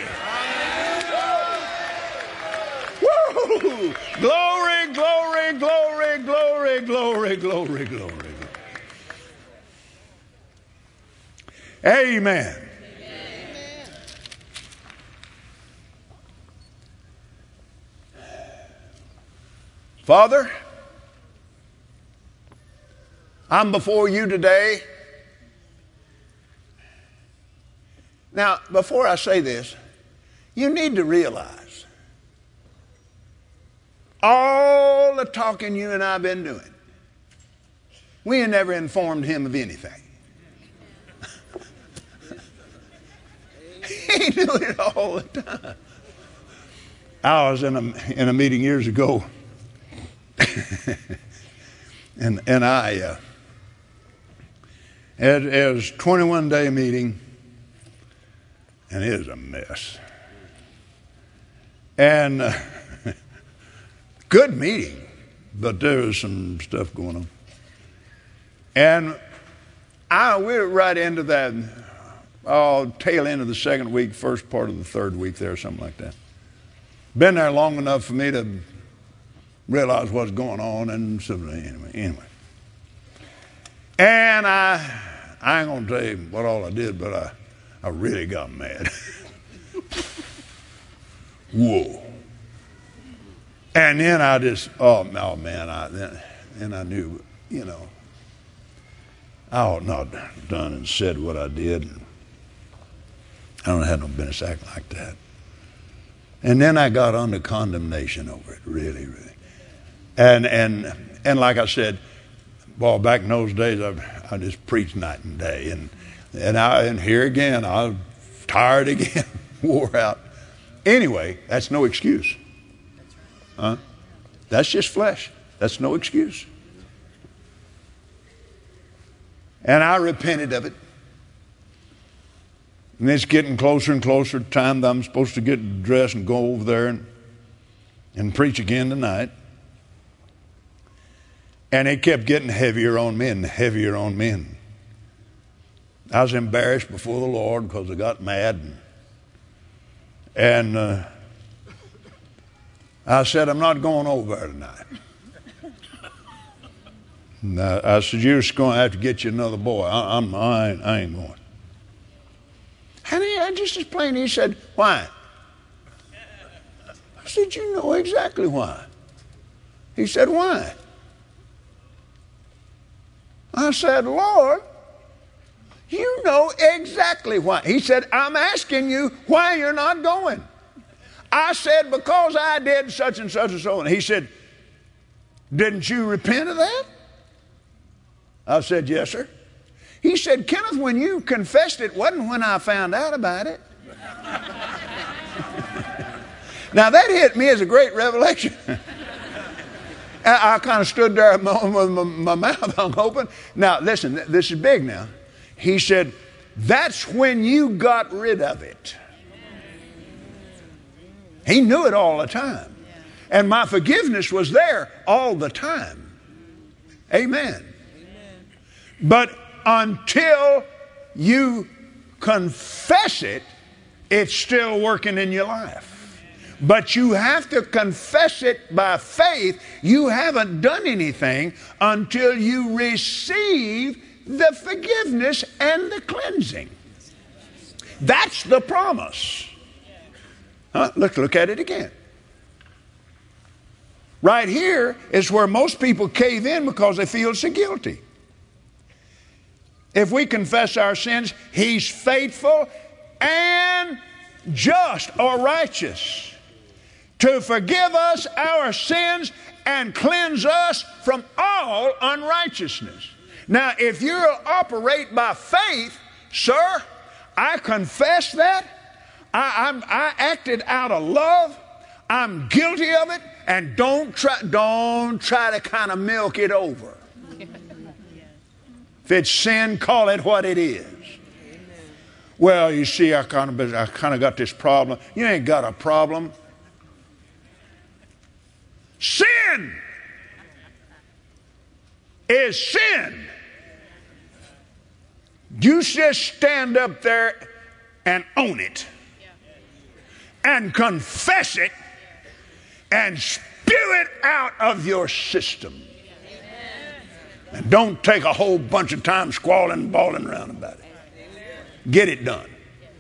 Woo! Glory, glory, glory, glory, glory, glory, glory. Amen. Amen. Father, I'm before you today. Now, before I say this, you need to realize all the talking you and I have been doing, we ain't never informed Him of anything. He He knew it all the time. I was in a meeting years ago, and it was a 21-day meeting, and it was a mess. And good meeting, but there was some stuff going on. And we were right into that tail end of the second week, first part of the third week there, something like that. Been there long enough for me to realize what's going on, and so anyway. And I ain't gonna tell you what all I did, but I really got mad. Whoa! And then I just, then I knew, I ought not have done and said what I did. I don't have no business acting like that. And then I got under condemnation over it, really, really. And like I said, well, back in those days, I just preached night and day, and here again, I was tired again, wore out. Anyway, that's no excuse. Huh? That's just flesh. That's no excuse. And I repented of it. And it's getting closer and closer to the time that I'm supposed to get dressed and go over there and preach again tonight. And it kept getting heavier on me and heavier on me. And I was embarrassed before the Lord because I got mad. And I said, I'm not going over there tonight. And I said, you're just going to have to get you another boy. I ain't going. And I just as plain, he said, why? I said, you know exactly why. He said, why? I said, Lord, you know exactly why. He said, I'm asking you why you're not going. I said, because I did such and such and so on. He said, didn't you repent of that? I said, yes, sir. He said, Kenneth, when you confessed it wasn't when I found out about it. Now that hit me as a great revelation. I kind of stood there with my mouth hung open. Now listen, this is big now. He said, that's when you got rid of it. He knew it all the time. And my forgiveness was there all the time. Amen. But until you confess it, it's still working in your life. But you have to confess it by faith. You haven't done anything until you receive the forgiveness and the cleansing. That's the promise. Let's look at it again. Right here is where most people cave in because they feel so guilty. If we confess our sins, He's faithful and just or righteous to forgive us our sins and cleanse us from all unrighteousness. Now, if you operate by faith, sir, I confess that. I acted out of love. I'm guilty of it, and don't try to kind of milk it over. If it's sin, call it what it is. Well, you see, I kind of got this problem. You ain't got a problem. Sin is sin. You just stand up there and own it and confess it and spew it out of your system. And don't take a whole bunch of time squalling and bawling around about it. Get it done.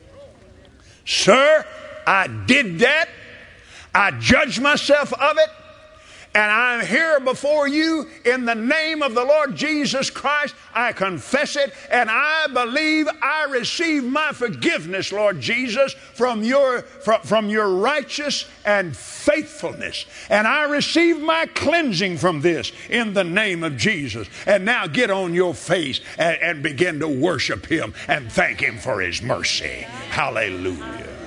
Sir, I did that. I judged myself of it. And I'm here before you in the name of the Lord Jesus Christ. I confess it, and I believe I receive my forgiveness, Lord Jesus, from your righteous and faithfulness. And I receive my cleansing from this in the name of Jesus. And now get on your face and begin to worship Him and thank Him for His mercy. Hallelujah.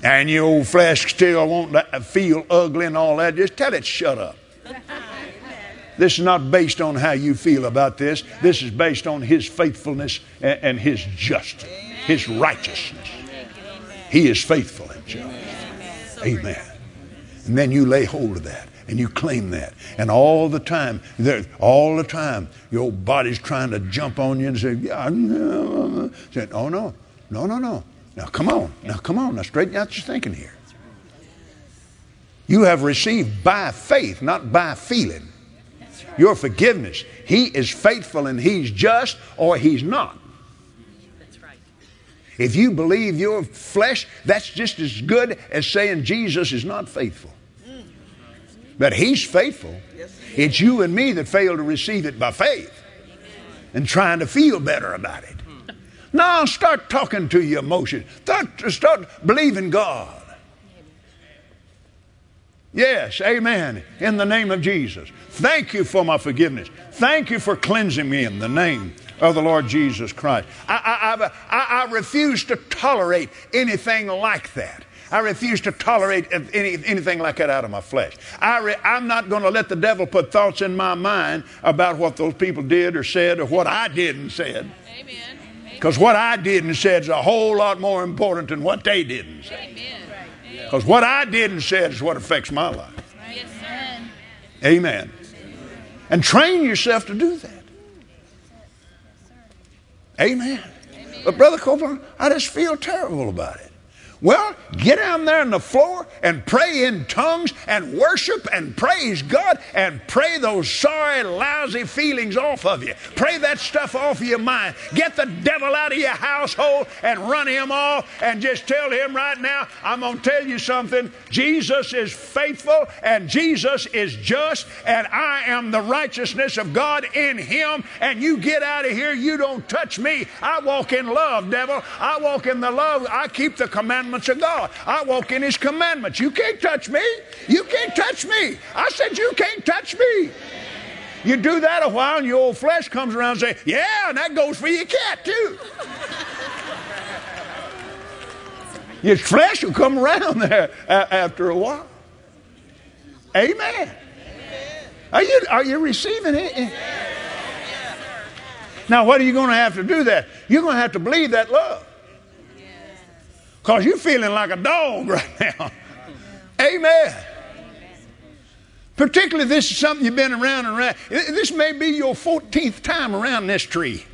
and your old flesh still won't feel ugly and all that, just tell it, shut up. This is not based on how you feel about this. This is based on His faithfulness and His justice, His righteousness. He is faithful and just. Amen. And then you lay hold of that and you claim that. And all the time, your body's trying to jump on you and say, yeah, no. Say, oh, no. Now, come on. Now, straighten out your thinking here. You have received by faith, not by feeling. Your forgiveness. He is faithful and He's just, or He's not. That's right. If you believe your flesh, that's just as good as saying Jesus is not faithful. But He's faithful. It's you and me that fail to receive it by faith and trying to feel better about it. Now start talking to your emotions. Start believing God. Yes, amen. In the name of Jesus. Thank you for my forgiveness. Thank you for cleansing me in the name of the Lord Jesus Christ. I refuse to tolerate anything like that. I refuse to tolerate anything like that out of my flesh. I'm not going to let the devil put thoughts in my mind about what those people did or said or what I did and said. Amen. Because what I did and said is a whole lot more important than what they did and said. Because what I did and said is what affects my life. Yes, sir. Amen. And train yourself to do that. Amen. But Brother Copeland, I just feel terrible about it. Well, get down there on the floor and pray in tongues and worship and praise God and pray those sorry, lousy feelings off of you. Pray that stuff off of your mind. Get the devil out of your household and run him off and just tell him right now, I'm going to tell you something. Jesus is faithful and Jesus is just and I am the righteousness of God in Him, and you get out of here. You don't touch me. I walk in love, devil. I walk in the love. I keep the commandments of God. I walk in His commandments. You can't touch me. You can't touch me. I said you can't touch me. You do that a while and your old flesh comes around and say, yeah, and that goes for your cat too. Your flesh will come around there after a while. Amen. Are you receiving it? Now what are you going to have to do that? You're going to have to believe that love. Because you're feeling like a dog right now. Amen. Particularly if this is something you've been around and around. This may be your 14th time around this tree.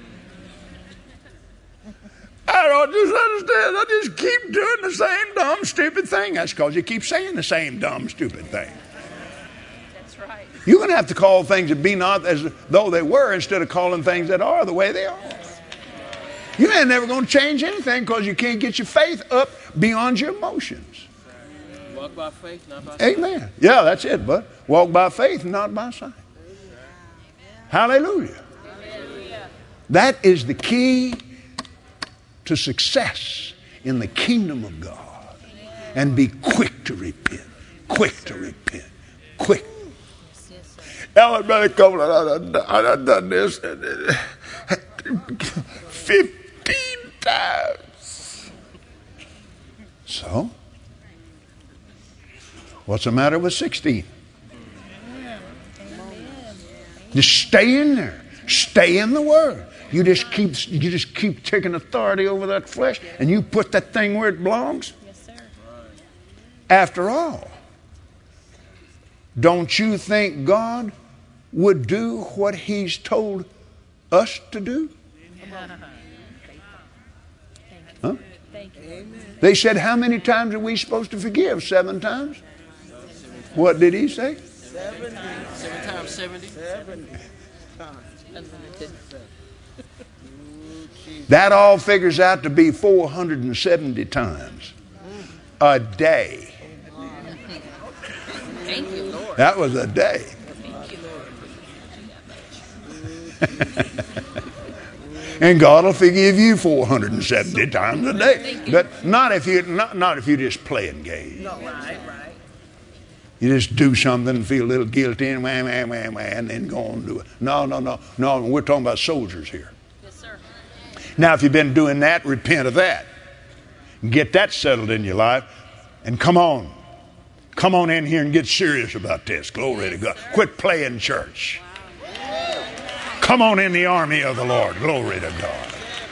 I don't just understand. I just keep doing the same dumb, stupid thing. That's because you keep saying the same dumb, stupid thing. That's right. You're going to have to call things that be not as though they were instead of calling things that are the way they are. You ain't never going to change anything because you can't get your faith up beyond your emotions. Walk by faith, not by sight. Amen. Yeah, that's it, bud. Walk by faith, not by sight. Hallelujah. That is the key to success in the kingdom of God. And be quick to repent. Quick to repent. Quick. Ellen, Brother Copeland, I've done this 15 times. So, what's the matter with 16? Just stay in there. Stay in the Word. You just keep taking authority over that flesh, and you put that thing where it belongs. Yes, sir. After all, don't you think God would do what He's told us to do? Huh? They said, how many times are we supposed to forgive? 7 times? What did He say? 7 times 70. That all figures out to be 470 times a day. Thank you, Lord. That was a day. Thank you, Lord. And God will forgive you 470 times a day. But not if you're just playing games. No, right. You just do something and feel a little guilty and and then go on and do it. No. We're talking about soldiers here. Yes, sir. Now, if you've been doing that, repent of that. Get that settled in your life. And come on. Come on in here and get serious about this. Glory to God. Quit playing church. Come on in the army of the Lord. Glory to God.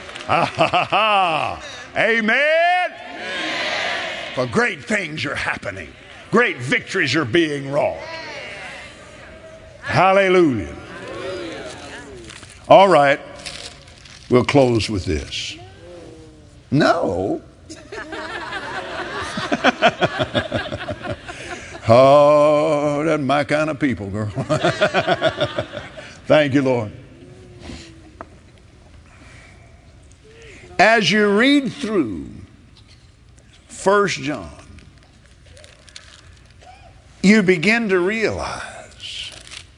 Amen. For great things are happening. Great victories are being wrought. Hallelujah. All right. We'll close with this. No. Oh, that's my kind of people, girl. Thank you, Lord. As you read through 1 John, you begin to realize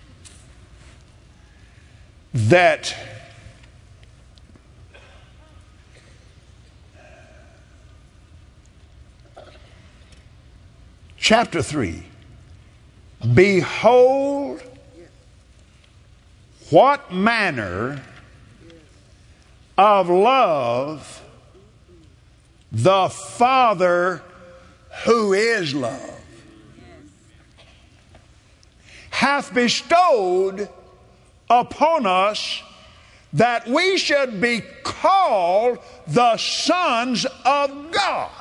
that chapter 3, behold what manner of love the Father who is love hath bestowed upon us, that we should be called the sons of God.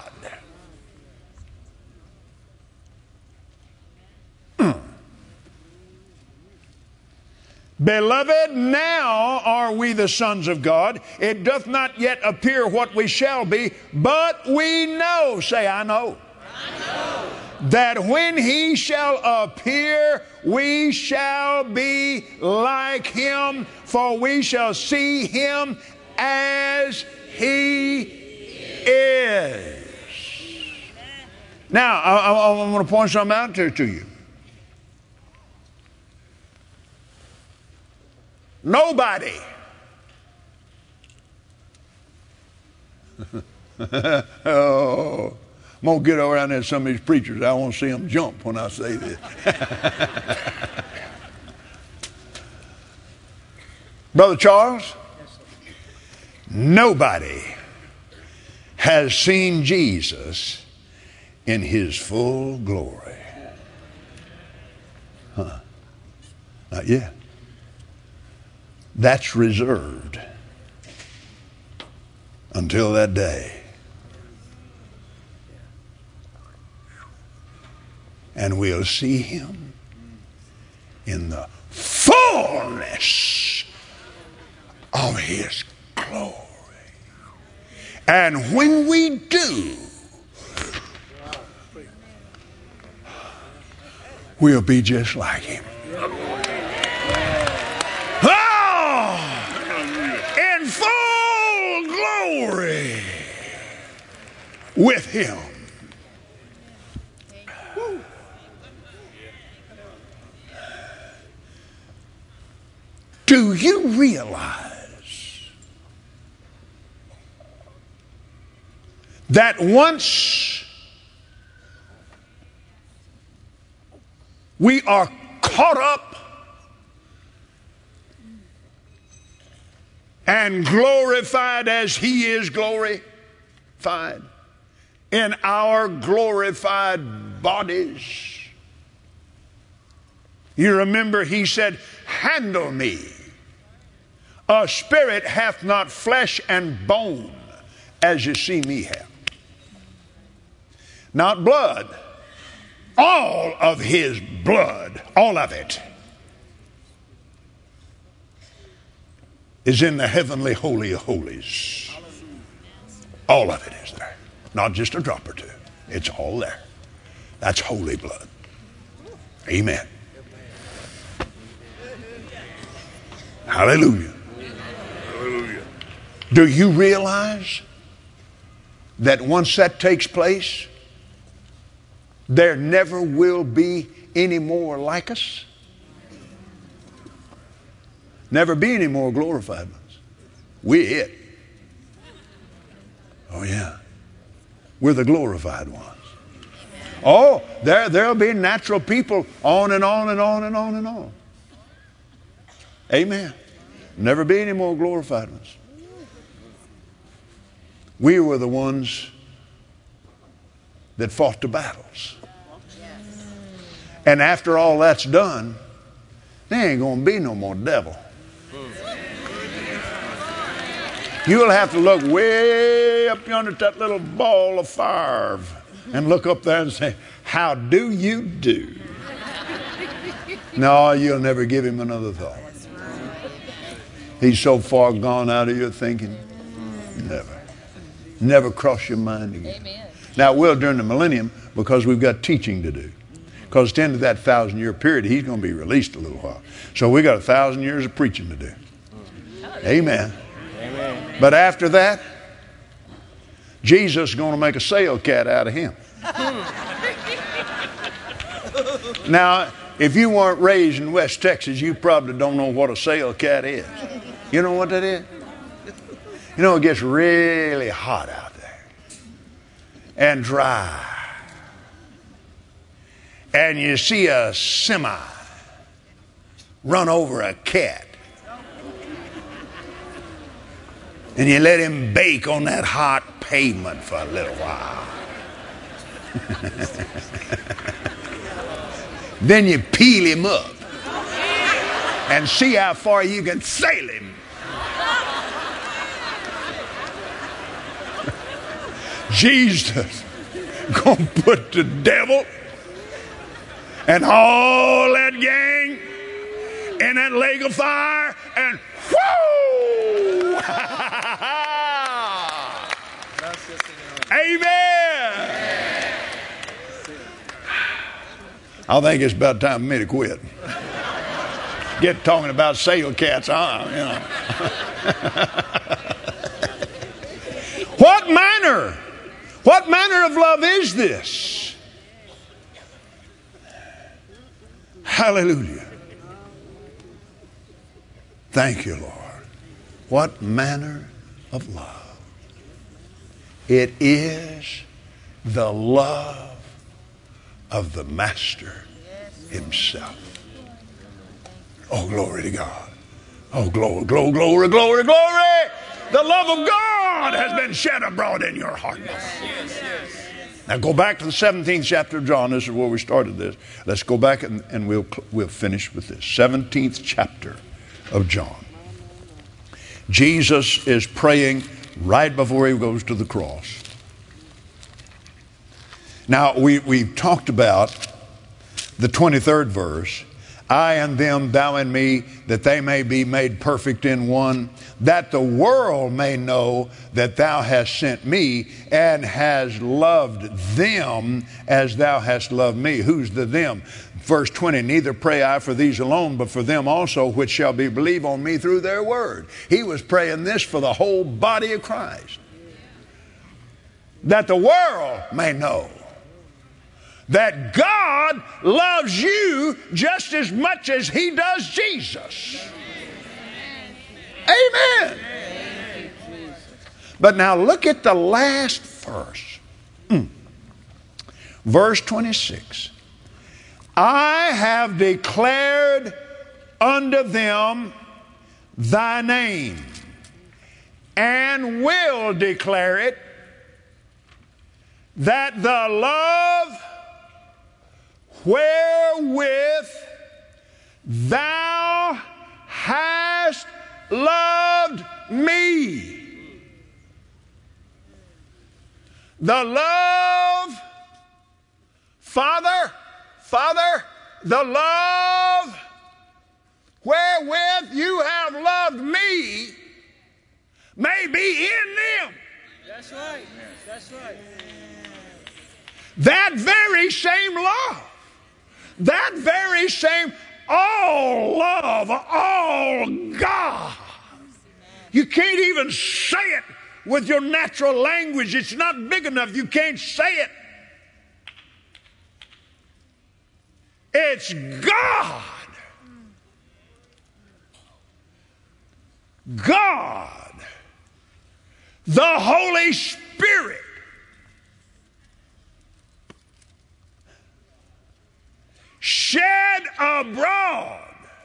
Beloved, now are we the sons of God. It doth not yet appear what we shall be, but we know, say, I know, that when he shall appear, we shall be like him, for we shall see him as he is. Now, I want to point something out there to you. Nobody oh, I'm going to get around there some of these preachers. I want to see them jump when I say this. Brother Charles, nobody has seen Jesus in his full glory. Not yet. That's reserved until that day. And we'll see him in the fullness of his glory. And when we do, we'll be just like him. In full glory with him. Do you realize that once we are caught up and glorified as he is glorified in our glorified bodies? You remember he said, handle me. A spirit hath not flesh and bone as you see me have. Not blood. All of his blood, all of it, is in the heavenly holy of holies. All of it is there. Not just a drop or two. It's all there. That's holy blood. Amen. Hallelujah. Hallelujah. Do you realize that once that takes place, there never will be any more like us? Never be any more glorified ones. We're it. Oh yeah. We're the glorified ones. Oh, there'll be natural people on and on and on and on and on. Amen. Never be any more glorified ones. We were the ones that fought the battles. And after all that's done, there ain't going to be no more devil. You'll have to look way up yonder at that little ball of fire and look up there and say, how do you do? No, you'll never give him another thought. He's so far gone out of your thinking. Never cross your mind again. Amen. Now, it will during the millennium because we've got teaching to do. Because at the end of that 1,000-year period, he's going to be released a little while. So we got 1,000 years of preaching to do. Amen. Amen. But after that, Jesus is going to make a sale cat out of him. Now, if you weren't raised in West Texas, you probably don't know what a sale cat is. You know what that is? You know, it gets really hot out there and dry. And you see a semi run over a cat. And you let him bake on that hot pavement for a little while. Then you peel him up and see how far you can sail him. Jesus gonna put the devil and all that gang in that lake of fire and whoo! Amen. I think it's about time for me to quit. Get talking about sale cats, you know. What manner of love is this? Hallelujah. Thank you, Lord. What manner of love? It is the love of the Master himself. Oh, glory to God. Oh, glory, glory, glory, glory, glory. The love of God has been shed abroad in your heart. Now go back to the 17th chapter of John. This is where we started this. Let's go back and we'll finish with this. 17th chapter of John. Jesus is praying right before he goes to the cross. Now, we've talked about the 23rd verse. I and them, thou and me, that they may be made perfect in one, that the world may know that thou hast sent me and has loved them as thou hast loved me. Who's the them? Verse 20, neither pray I for these alone, but for them also which shall be believe on me through their word. He was praying this for the whole body of Christ. That the world may know that God loves you just as much as he does Jesus. Amen. But now look at the last verse. Verse 26. I have declared unto them thy name, and will declare it, that the love wherewith thou hast loved me. The love, Father, the love wherewith you have loved me may be in them. That's right. That's right. That very same love, that very same all love, all God. You can't even say it with your natural language. It's not big enough. You can't say it. It's God. God, the Holy Spirit, shed abroad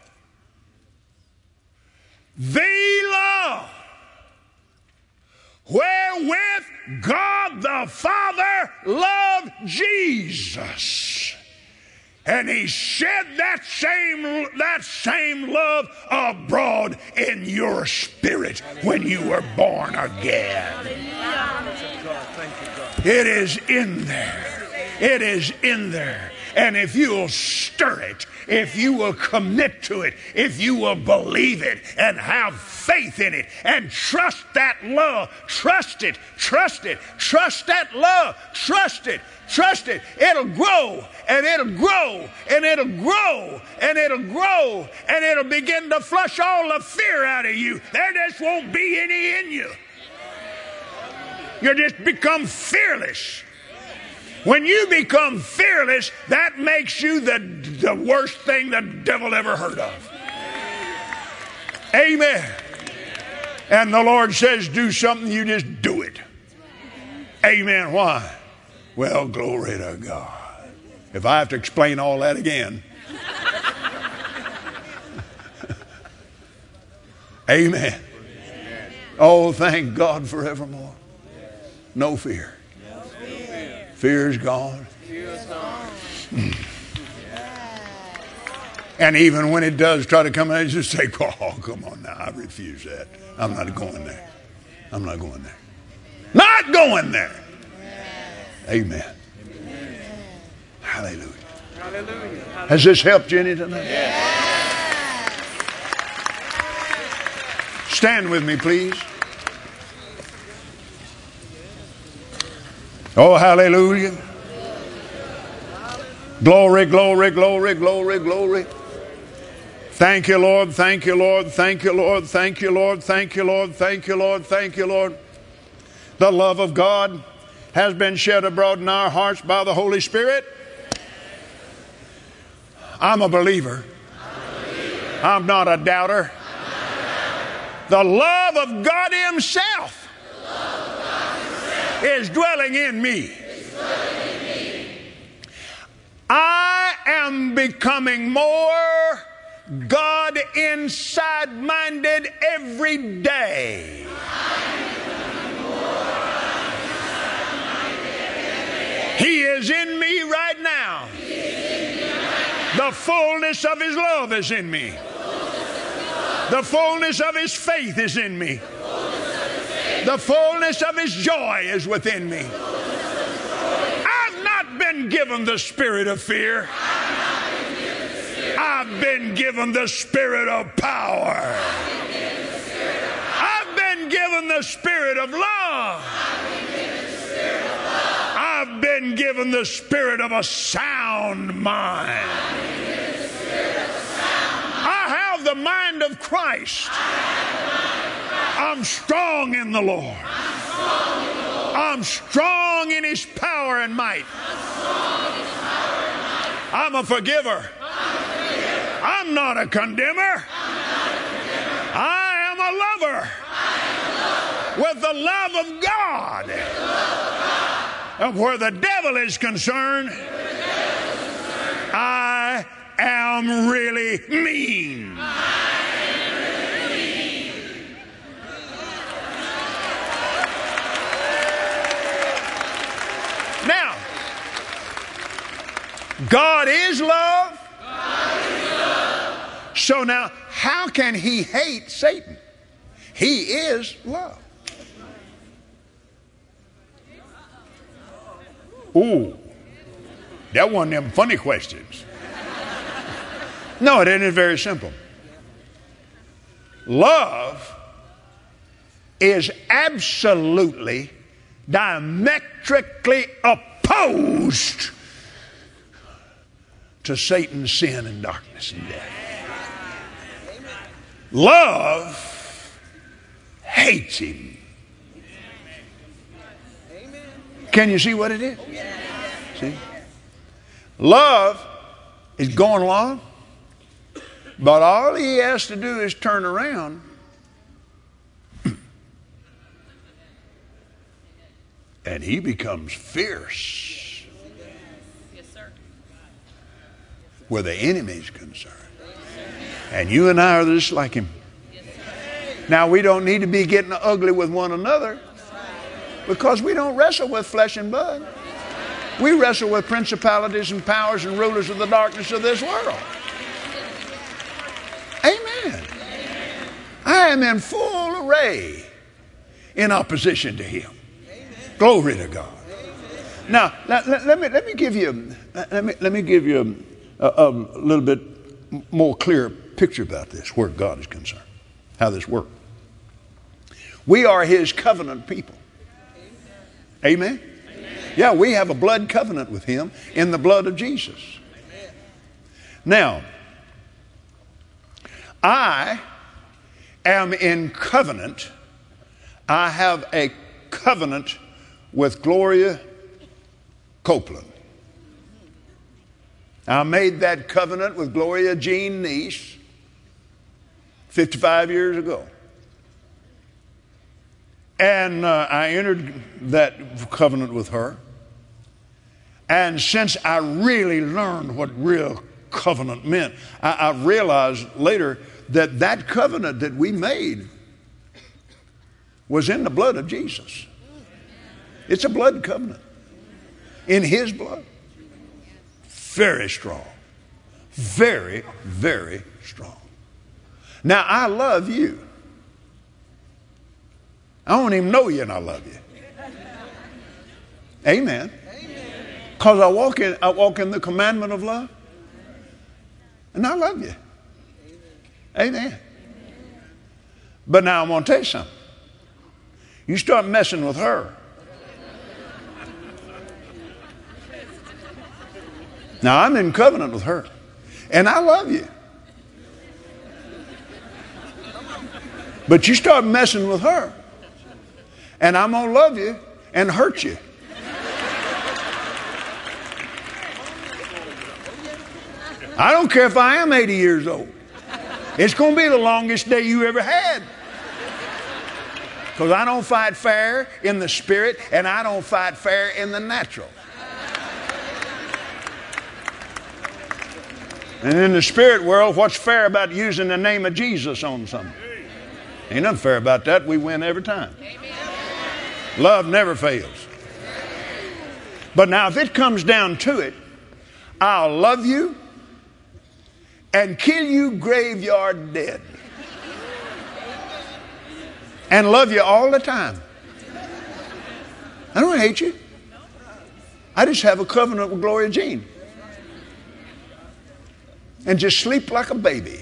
the love wherewith God the Father loved Jesus. And he shed that same love abroad in your spirit when you were born again. It is in there. It is in there. And if you will stir it, if you will commit to it, if you will believe it and have faith in it and trust that love, trust it, trust that love, trust it, it'll grow and it'll grow and it'll grow and it'll grow and it'll begin to flush all the fear out of you. There just won't be any in you. You'll just become fearless. When you become fearless, that makes you the worst thing the devil ever heard of. Amen. And the Lord says, do something, you just do it. Amen. Why? Well, glory to God. If I have to explain all that again. Amen. Oh, thank God forevermore. No fear. Fear is gone. And even when it does try to come out, just say, oh, come on now, I refuse that. I'm not going there. I'm not going there. Not going there. Amen. Hallelujah. Hallelujah. Has this helped you any tonight? Stand with me, please. Oh, hallelujah. Glory, glory, glory, glory, glory. Thank you, Lord. Thank you, Lord. Thank you, Lord. Thank you, Lord. Thank you, Lord. Thank you, Lord. Thank you, Lord. The love of God has been shed abroad in our hearts by the Holy Spirit. I'm a believer. I'm not a doubter. The love of God Himself is dwelling in me. I am becoming more God inside minded every day. He is in me right now. The fullness of His love is in me. The fullness of His faith is in me. The fullness of His joy is within me. I've not been given the spirit of fear. I've been given the spirit of power. I've been given the spirit of love. I've been given the spirit of a sound mind. I have the mind of Christ. I'm strong in the Lord. I'm strong in His power and might. I'm a forgiver. I'm not a condemner. I am a lover with the love of God. And where the devil is concerned, I am really mean. Now, God is love. So now, how can He hate Satan? He is love. Ooh, that one of them funny questions. No, it isn't. Very simple. Love is absolutely diametrically opposed to Satan's sin and darkness and death. Love hates him. Can you see what it is? See? Love is going along, but all he has to do is turn around and he becomes fierce. Yes, sir. Where the enemy is concerned. And you and I are just like him. Now, we don't need to be getting ugly with one another because we don't wrestle with flesh and blood. We wrestle with principalities and powers and rulers of the darkness of this world. Amen. I am in full array in opposition to him. Glory to God. Now, let me give you a little bit more clear picture about this, where God is concerned, how this works. We are his covenant people. Amen? Yeah, we have a blood covenant with him in the blood of Jesus. Now, I am in covenant. I have a covenant with Gloria Copeland. I made that covenant with Gloria Jean Neese 55 years ago. And I entered that covenant with her. And since I really learned what real covenant meant, I realized later that that covenant that we made was in the blood of Jesus. It's a blood covenant. In his blood. Very strong. Very, very strong. Now, I love you. I don't even know you and I love you. Amen. Because I walk in the commandment of love. And I love you. Amen. But now I'm going to tell you something. You start messing with her. Now I'm in covenant with her. And I love you. But you start messing with her. And I'm going to love you and hurt you. I don't care if I am 80 years old. It's going to be the longest day you ever had. Because I don't fight fair in the spirit and I don't fight fair in the natural. And in the spirit world, what's fair about using the name of Jesus on something? Ain't nothing fair about that. We win every time. Love never fails. But now if it comes down to it, I'll love you and kill you graveyard dead. And love you all the time. I don't hate you. I just have a covenant with Gloria Jean. And just sleep like a baby.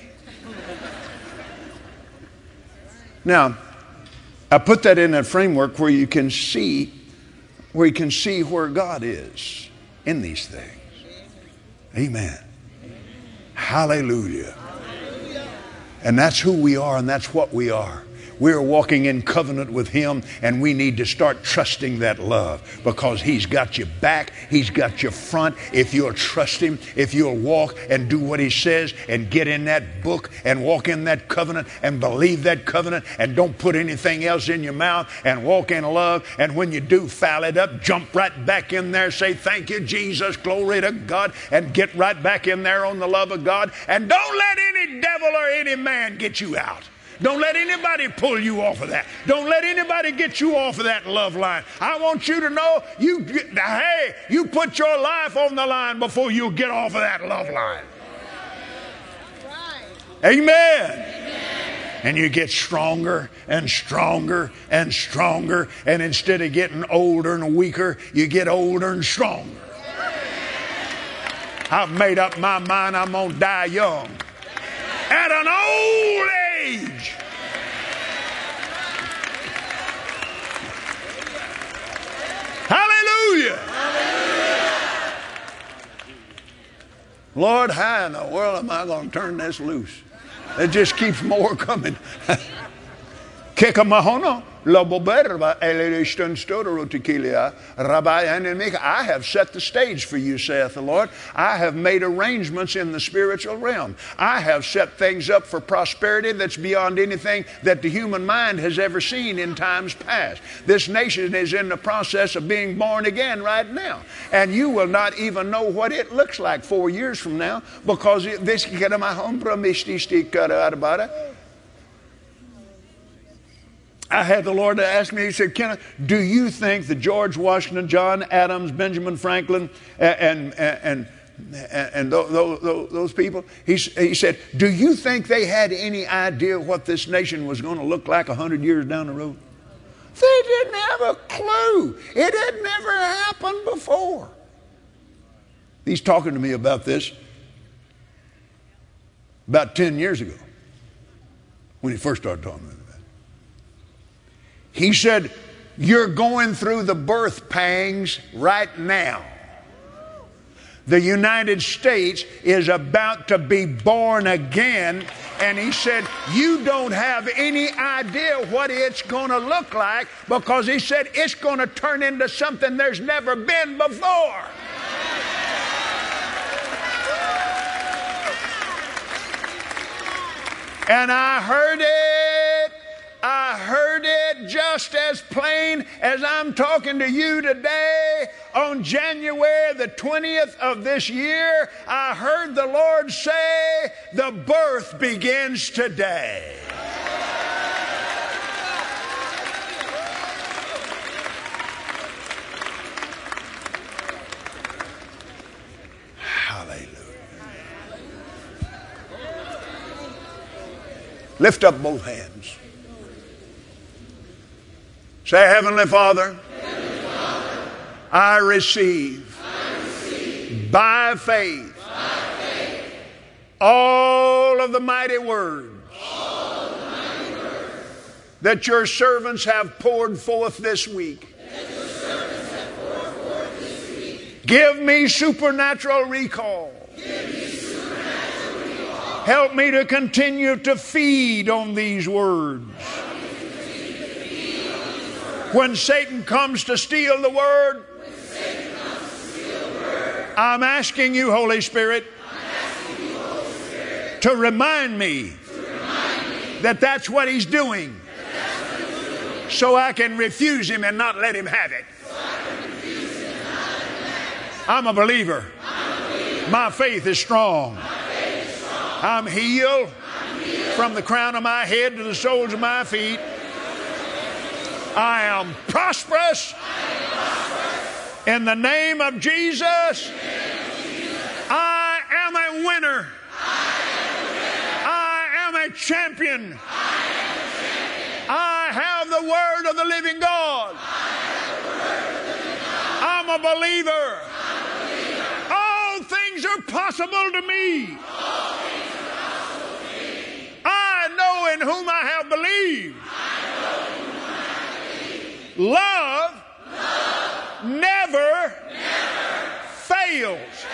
Now, I put that in that framework where you can see where God is in these things. Amen. Hallelujah. And that's who we are and that's what we are. We're walking in covenant with him and we need to start trusting that love because he's got your back. He's got your front. If you'll trust him, if you'll walk and do what he says and get in that book and walk in that covenant and believe that covenant and don't put anything else in your mouth and walk in love. And when you do foul it up, jump right back in there, say, thank you, Jesus, glory to God, and get right back in there on the love of God. And don't let any devil or any man get you out. Don't let anybody pull you off of that. Don't let anybody get you off of that love line. I want you to know, you put your life on the line before you get off of that love line. Amen. And you get stronger and stronger and stronger. And instead of getting older and weaker, you get older and stronger. I've made up my mind I'm going to die young. At an old age. Hallelujah. Lord, how in the world am I going to turn this loose? It just keeps more coming. I have set the stage for you, saith the Lord. I have made arrangements in the spiritual realm. I have set things up for prosperity that's beyond anything that the human mind has ever seen in times past. This nation is in the process of being born again right now. And you will not even know what it looks like 4 years from now because this I had the Lord to ask me, he said, Kenneth, do you think that George Washington, John Adams, Benjamin Franklin, and those people, he said, do you think they had any idea what this nation was going to look like 100 years down the road? They didn't have a clue. It had never happened before. He's talking to me about this about 10 years ago when he first started talking to me about it. He said, you're going through the birth pangs right now. The United States is about to be born again. And he said, you don't have any idea what it's going to look like, because he said it's going to turn into something there's never been before. And I heard it. I heard it just as plain as I'm talking to you today. On January the 20th of this year, I heard the Lord say, the birth begins today. Hallelujah. Lift up both hands. Say, Heavenly Father, I receive by faith all of the mighty words that your servants have poured forth this week. Give me supernatural recall. Help me to continue to feed on these words. When Satan comes to steal the word, I'm asking you, Holy Spirit, to remind me that that's what he's doing, so I can refuse him and not let him have it. I'm a believer. My faith is strong. I'm healed from the crown of my head to the soles of my feet. I am prosperous in the name of Jesus. I am a winner. I am a champion. I have the word of the living God. I'm a believer. All things are possible to me. I know in whom I have believed. Love never fails.